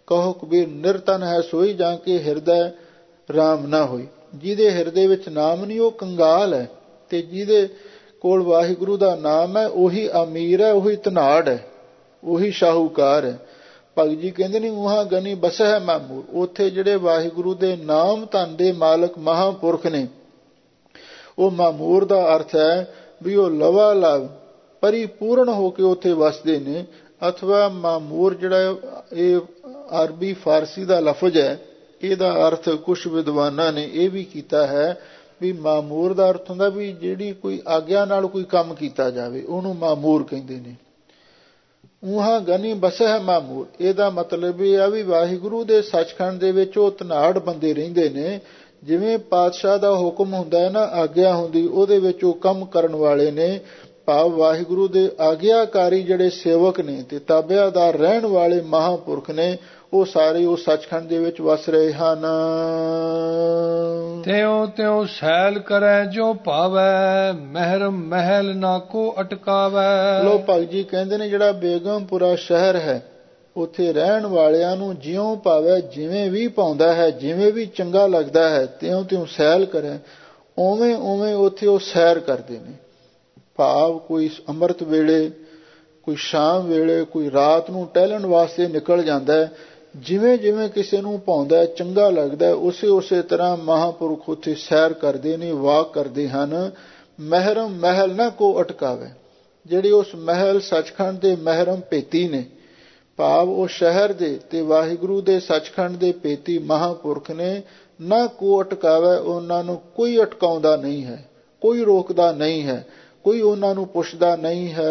ਕਹੋ ਕਬੀਰ ਨਿਰਤਨ ਹੈ ਸੋਈ ਜਾਂ ਕੇ ਹਿਰਦੈ ਰਾਮ ਨਾ ਹੋਈ। ਜਿਹਦੇ ਹਿਰਦੇ ਵਿੱਚ ਨਾਮ ਨਹੀਂ ਉਹ ਕੰਗਾਲ ਹੈ, ਤੇ ਜਿਹਦੇ ਕੋਲ ਵਾਹਿਗੁਰੂ ਦਾ ਨਾਮ ਹੈ ਉਹੀ ਅਮੀਰ ਹੈ, ਉਹੀ ਧਨਾੜ ਹੈ, ਉਹੀ ਸ਼ਾਹੂਕਾਰ ਹੈ। ਭਗਤ ਜੀ ਕਹਿੰਦੇ ਨੇ ਉਹਾਂ ਗਨੀ ਬਸਹਿ ਮਾਮੂਰ, ਉੱਥੇ ਜਿਹੜੇ ਵਾਹਿਗੁਰੂ ਦੇ ਨਾਮ ਧਨ ਦੇ ਮਾਲਕ ਮਹਾਂਪੁਰਖ ਨੇ, ਉਹ ਮਾਮੂਰ ਦਾ ਅਰਥ ਹੈ ਵੀ ਉਹ ਲਵਾ ਲਵ ਪਰਿਪੂਰਨ ਹੋ ਕੇ ਉੱਥੇ ਵਸਦੇ ਨੇ। ਅਥਵਾ ਮਾਮੂਰ ਜਿਹੜਾ ਇਹ ਅਰਬੀ ਫਾਰਸੀ ਦਾ ਲਫ਼ਜ਼ ਹੈ, ਇਹਦਾ ਅਰਥ ਕੁਛ ਵਿਦਵਾਨਾਂ ਨੇ ਇਹ ਵੀ ਕੀਤਾ ਹੈ ਵੀ ਮਾਮੂਰ ਦਾ ਅਰਥ ਹੁੰਦਾ ਵੀ ਜਿਹੜੀ ਕੋਈ ਆਗਿਆ ਨਾਲ ਕੋਈ ਕੰਮ ਕੀਤਾ ਜਾਵੇ, ਉਹਨੂੰ ਮਾਮੂਰ ਕਹਿੰਦੇ ਨੇ। ਉਹਾਂ ਗਨੀ ਬਸਹਿ ਮਾਮੂਰ, ਇਹਦਾ ਮਤਲਬ ਇਹ ਆ ਵੀ ਵਾਹਿਗੁਰੂ ਦੇ ਸੱਚਖੰਡ ਦੇ ਵਿੱਚ ਉਹ ਧਨਾੜ ਬੰਦੇ ਰਹਿੰਦੇ ਨੇ। ਜਿਵੇਂ ਪਾਤਸ਼ਾਹ ਦਾ ਹੁਕਮ ਹੁੰਦਾ ਹੈ ਨਾ, ਆਗਿਆ ਹੁੰਦੀ, ਉਹਦੇ ਵਿੱਚ ਉਹ ਕੰਮ ਕਰਨ ਵਾਲੇ ਨੇ। ਭਾਵ ਵਾਹਿਗੁਰੂ ਦੇ ਆਗਿਆਕਾਰੀ ਜਿਹੜੇ ਸੇਵਕ ਨੇ ਤੇ ਤਾਬਿਆਦਾਰ ਰਹਿਣ ਵਾਲੇ ਮਹਾਂਪੁਰਖ ਨੇ, ਉਹ ਸਾਰੇ ਉਹ ਸੱਚਖੰਡ ਦੇ ਵਿੱਚ ਵਸ ਰਹੇ ਹਨ। ਤਿਉ ਤਿਉ ਸੈਲ ਕਰੈ ਜੋ ਭਾਵੈ, ਮਹਿਰ ਮਹਿਲ ਨਾ ਕੋ ਅਟਕਾਵੈ। ਲੋ ਭਗਤ ਜੀ ਕਹਿੰਦੇ ਨੇ ਜਿਹੜਾ ਬੇਗਮਪੁਰਾ ਸ਼ਹਿਰ ਹੈ, ਉੱਥੇ ਰਹਿਣ ਵਾਲਿਆਂ ਨੂੰ ਜਿਉਂ ਭਾਵੈ, ਜਿਵੇਂ ਵੀ ਭਾਉਂਦਾ ਹੈ, ਜਿਵੇਂ ਵੀ ਚੰਗਾ ਲੱਗਦਾ ਹੈ, ਤਿਉਂ ਤਿਉਂ ਸੈਲ ਕਰੈ, ਉਵੇਂ ਉਵੇਂ ਉੱਥੇ ਉਹ ਸੈਰ ਕਰਦੇ ਨੇ। ਭਾਵ ਕੋਈ ਅੰਮ੍ਰਿਤ ਵੇਲੇ, ਕੋਈ ਸ਼ਾਮ ਵੇਲੇ, ਕੋਈ ਰਾਤ ਨੂੰ ਟਹਿਲਣ ਵਾਸਤੇ ਨਿਕਲ ਜਾਂਦਾ ਹੈ। ਜਿਵੇਂ ਜਿਵੇਂ ਕਿਸੇ ਨੂੰ ਭਾਉਂਦਾ, ਚੰਗਾ ਲੱਗਦਾ, ਉਸੇ ਤਰ੍ਹਾਂ ਮਹਾਂਪੁਰਖ ਉੱਥੇ ਸੈਰ ਕਰਦੇ ਨੇ, ਵਾਕ ਕਰਦੇ ਹਨ। ਮਹਿਰਮ ਮਹਿਲ ਨਾ ਕੋ ਅਟਕਾਵੇ, ਜਿਹੜੇ ਉਸ ਮਹਿਲ ਸੱਚਖੰਡ ਦੇ ਮਹਿਰਮ ਭੇਤੀ ਨੇ, ਭਾਵ ਉਹ ਸ਼ਹਿਰ ਦੇ ਤੇ ਵਾਹਿਗੁਰੂ ਦੇ ਸੱਚਖੰਡ ਦੇ ਭੇਤੀ ਮਹਾਂਪੁਰਖ ਨੇ, ਨਾ ਕੋ ਅਟਕਾਵੇ, ਉਹਨਾਂ ਨੂੰ ਕੋਈ ਅਟਕਾਉਂਦਾ ਨਹੀਂ ਹੈ, ਕੋਈ ਰੋਕਦਾ ਨਹੀਂ ਹੈ, ਕੋਈ ਉਹਨਾਂ ਨੂੰ ਪੁੱਛਦਾ ਨਹੀਂ ਹੈ।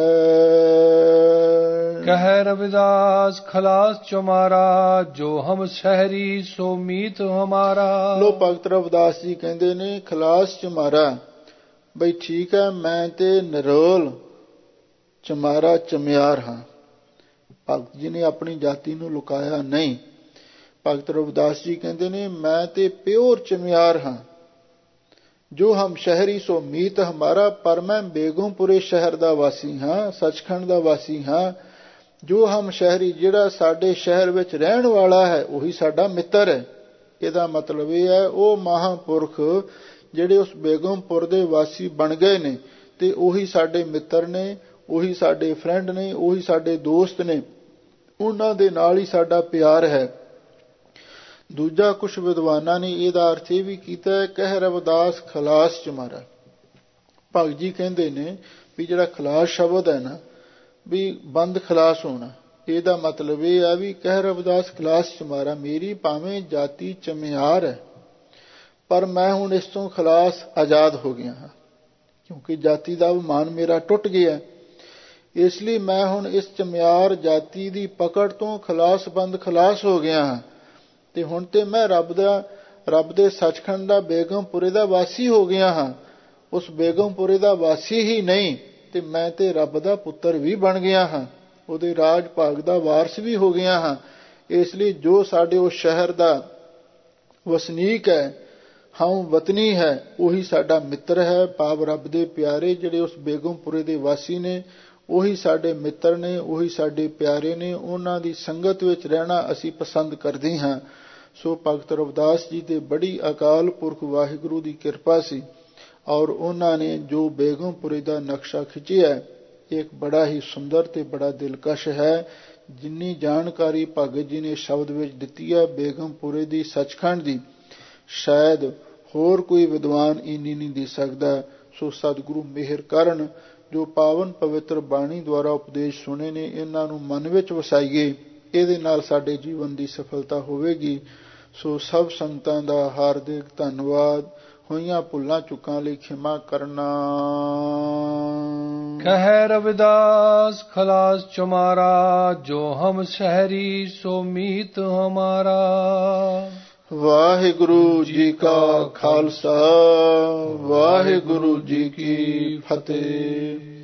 ਕਹਿ ਰਵਿਦਾਸ ਖਲਾਸ ਚੁਮਾਰਾ, ਜੋ ਹਮ ਸ਼ਹਿਰੀ ਸੋ ਮੀਤ ਹਮਾਰਾ। ਲੋ ਭਗਤ ਰਵਿਦਾਸ ਜੀ ਕਹਿੰਦੇ ਨੇ ਖਲਾਸ ਚੁਮਾਰਾ, ਬਈ ਠੀਕ ਹੈ ਮੈਂ ਤੇ ਨਿਰੋਲ ਚਮਾਰਾ ਚਮਿਆਰ ਹਾਂ। ਭਗਤ ਜੀ ਨੇ ਆਪਣੀ ਜਾਤੀ ਨੂੰ ਲੁਕਾਇਆ ਨਹੀਂ। ਭਗਤ ਰਵਿਦਾਸ ਜੀ ਕਹਿੰਦੇ ਨੇ ਮੈਂ ਤੇ ਪਿਓਰ ਚਮਿਆਰ ਹਾਂ। ਜੋ ਹਮ ਸ਼ਹਿਰੀ ਸੋ ਮੀਤ ਹਮਾਰਾ, ਪਰ ਮੈਂ ਬੇਗਮਪੁਰੇ ਸ਼ਹਿਰ ਦਾ ਵਾਸੀ ਹਾਂ, ਸੱਚਖੰਡ ਦਾ ਵਾਸੀ ਹਾਂ। ਜੋ ਹਮ ਸ਼ਹਿਰੀ, ਜਿਹੜਾ ਸਾਡੇ ਸ਼ਹਿਰ ਵਿੱਚ ਰਹਿਣ ਵਾਲਾ ਹੈ ਉਹੀ ਸਾਡਾ ਮਿੱਤਰ ਹੈ। ਇਹਦਾ ਮਤਲਬ ਇਹ ਹੈ ਉਹ ਮਹਾਂਪੁਰਖ ਜਿਹੜੇ ਉਸ ਬੇਗਮਪੁਰ ਦੇ ਵਾਸੀ ਬਣ ਗਏ ਨੇ ਤੇ ਉਹੀ ਸਾਡੇ ਮਿੱਤਰ ਨੇ, ਉਹੀ ਸਾਡੇ ਫਰੈਂਡ ਨੇ, ਉਹੀ ਸਾਡੇ ਦੋਸਤ ਨੇ, ਉਹਨਾਂ ਦੇ ਨਾਲ ਹੀ ਸਾਡਾ ਪਿਆਰ ਹੈ। ਦੂਜਾ ਕੁਛ ਵਿਦਵਾਨਾਂ ਨੇ ਇਹਦਾ ਅਰਥ ਇਹ ਵੀ ਕੀਤਾ ਹੈ, ਕਹਿ ਰਵਿਦਾਸ ਖਲਾਸ ਚੁਮਾਰਾ। ਭਗਤ ਜੀ ਕਹਿੰਦੇ ਨੇ ਵੀ ਜਿਹੜਾ ਖਲਾਸ ਸ਼ਬਦ ਹੈ ਨਾ, ਵੀ ਬੰਦ ਖਲਾਸ ਹੋਣਾ, ਇਹਦਾ ਮਤਲਬ ਇਹ ਆ ਵੀ ਕਹਿ ਰਵਿਦਾਸ ਖਲਾਸ ਚੁਮਾਰਾ, ਮੇਰੀ ਭਾਵੇਂ ਜਾਤੀ ਚਮਿਆਰ ਹੈ ਪਰ ਮੈਂ ਹੁਣ ਇਸ ਤੋਂ ਖਲਾਸ ਆਜ਼ਾਦ ਹੋ ਗਿਆ ਹਾਂ, ਕਿਉਂਕਿ ਜਾਤੀ ਦਾ ਅਭਿਮਾਨ ਮੇਰਾ ਟੁੱਟ ਗਿਆ। ਇਸ ਲਈ ਮੈਂ ਹੁਣ ਇਸ ਚਮਿਆਰ ਜਾਤੀ ਦੀ ਪਕੜ ਤੋਂ ਖਲਾਸਬੰਦ ਖਲਾਸ ਹੋ ਗਿਆ ਹਾਂ। ਤੇ ਹੁਣ ਤੇ ਮੈਂ ਰੱਬ ਦੇ ਸੱਚਖੰਡ ਦਾ ਬੇਗਮਪੁਰੇ ਦਾ ਵਾਸੀ ਹੋ ਗਿਆ ਹਾਂ। ਉਸ ਬੇਗਮਪੁਰੇ ਦਾ ਵਾਸੀ ਹੀ ਨਹੀਂ ਤੇ ਮੈਂ ਤੇ ਰੱਬ ਦਾ ਪੁੱਤਰ ਵੀ ਬਣ ਗਿਆ ਹਾਂ, ਉਹਦੇ ਰਾਜ ਭਾਗ ਦਾ ਵਾਰਸ ਵੀ ਹੋ ਗਿਆ ਹਾਂ। ਇਸ ਲਈ ਜੋ ਸਾਡੇ ਉਸ ਸ਼ਹਿਰ ਦਾ ਵਸਨੀਕ ਹੈ, ਹਮ ਵਤਨੀ ਹੈ, ਉਹੀ ਸਾਡਾ ਮਿੱਤਰ ਹੈ। ਭਾਵ ਰੱਬ ਦੇ ਪਿਆਰੇ ਜਿਹੜੇ ਉਸ ਬੇਗਮਪੁਰੇ ਦੇ ਵਾਸੀ ਨੇ ਉਹੀ ਸਾਡੇ ਮਿੱਤਰ ਨੇ, ਉਹੀ ਸਾਡੇ ਪਿਆਰੇ ਨੇ। ਉਹਨਾਂ ਦੀ ਸੰਗਤ ਵਿੱਚ ਰਹਿਣਾ ਅਸੀਂ ਪਸੰਦ ਕਰਦੇ ਹਾਂ। ਸੋ ਭਗਤ ਰਵਿਦਾਸ ਜੀ ਤੇ ਬੜੀ ਅਕਾਲ ਪੁਰਖ ਵਾਹਿਗੁਰੂ ਦੀ ਕਿਰਪਾ ਸੀ ਔਰ ਉਹਨਾਂ ਨੇ ਜੋ ਬੇਗਮਪੁਰੇ ਦਾ ਨਕਸ਼ਾ ਖਿੱਚਿਆ ਇੱਕ ਬੜਾ ਹੀ ਸੁੰਦਰ ਤੇ ਬੜਾ ਦਿਲਕਸ਼ ਹੈ। ਜਿੰਨੀ ਜਾਣਕਾਰੀ ਭਗਤ ਜੀ ਨੇ ਸ਼ਬਦ ਵਿੱਚ ਦਿੱਤੀ ਹੈ ਬੇਗਮਪੁਰੇ ਦੀ, ਸੱਚਖੰਡ ਦੀ, ਸ਼ਾਇਦ ਹੋਰ ਕੋਈ ਵਿਦਵਾਨ ਇੰਨੀ ਨਹੀਂ ਦੇ ਸਕਦਾ। ਸੋ ਸਤਿਗੁਰੂ ਮਿਹਰ ਕਰਨ, ਜੋ ਪਾਵਨ ਪਵਿੱਤਰ ਬਾਣੀ ਦੁਆਰਾ ਉਪਦੇਸ਼ ਸੁਣੇ ਨੇ ਇਹਨਾਂ ਨੂੰ ਮਨ ਵਿੱਚ ਵਸਾਈਏ, ਇਹਦੇ ਨਾਲ ਸਾਡੇ ਜੀਵਨ ਦੀ ਸਫਲਤਾ ਹੋਵੇਗੀ। ਸੋ ਸਭ ਸੰਗਤਾਂ ਦਾ ਹਾਰਦਿਕ ਧੰਨਵਾਦ। ਹੋਈਆਂ ਭੁੱਲਾਂ ਚੁੱਕਾਂ ਲਈ ਖਿਮਾ ਕਰਨਾ। ਕਹਿ ਰਵਿਦਾਸ ਖਲਾਸ ਚੁਮਾਰਾ, ਜੋ ਹਮ ਸ਼ਹਿਰੀ ਸੋ ਮੀਤ ਹਮਾਰਾ। ਵਾਹਿਗੁਰੂ ਜੀ ਕਾ ਖਾਲਸਾ, ਵਾਹਿਗੁਰੂ ਜੀ ਕੀ ਫਤਿਹ।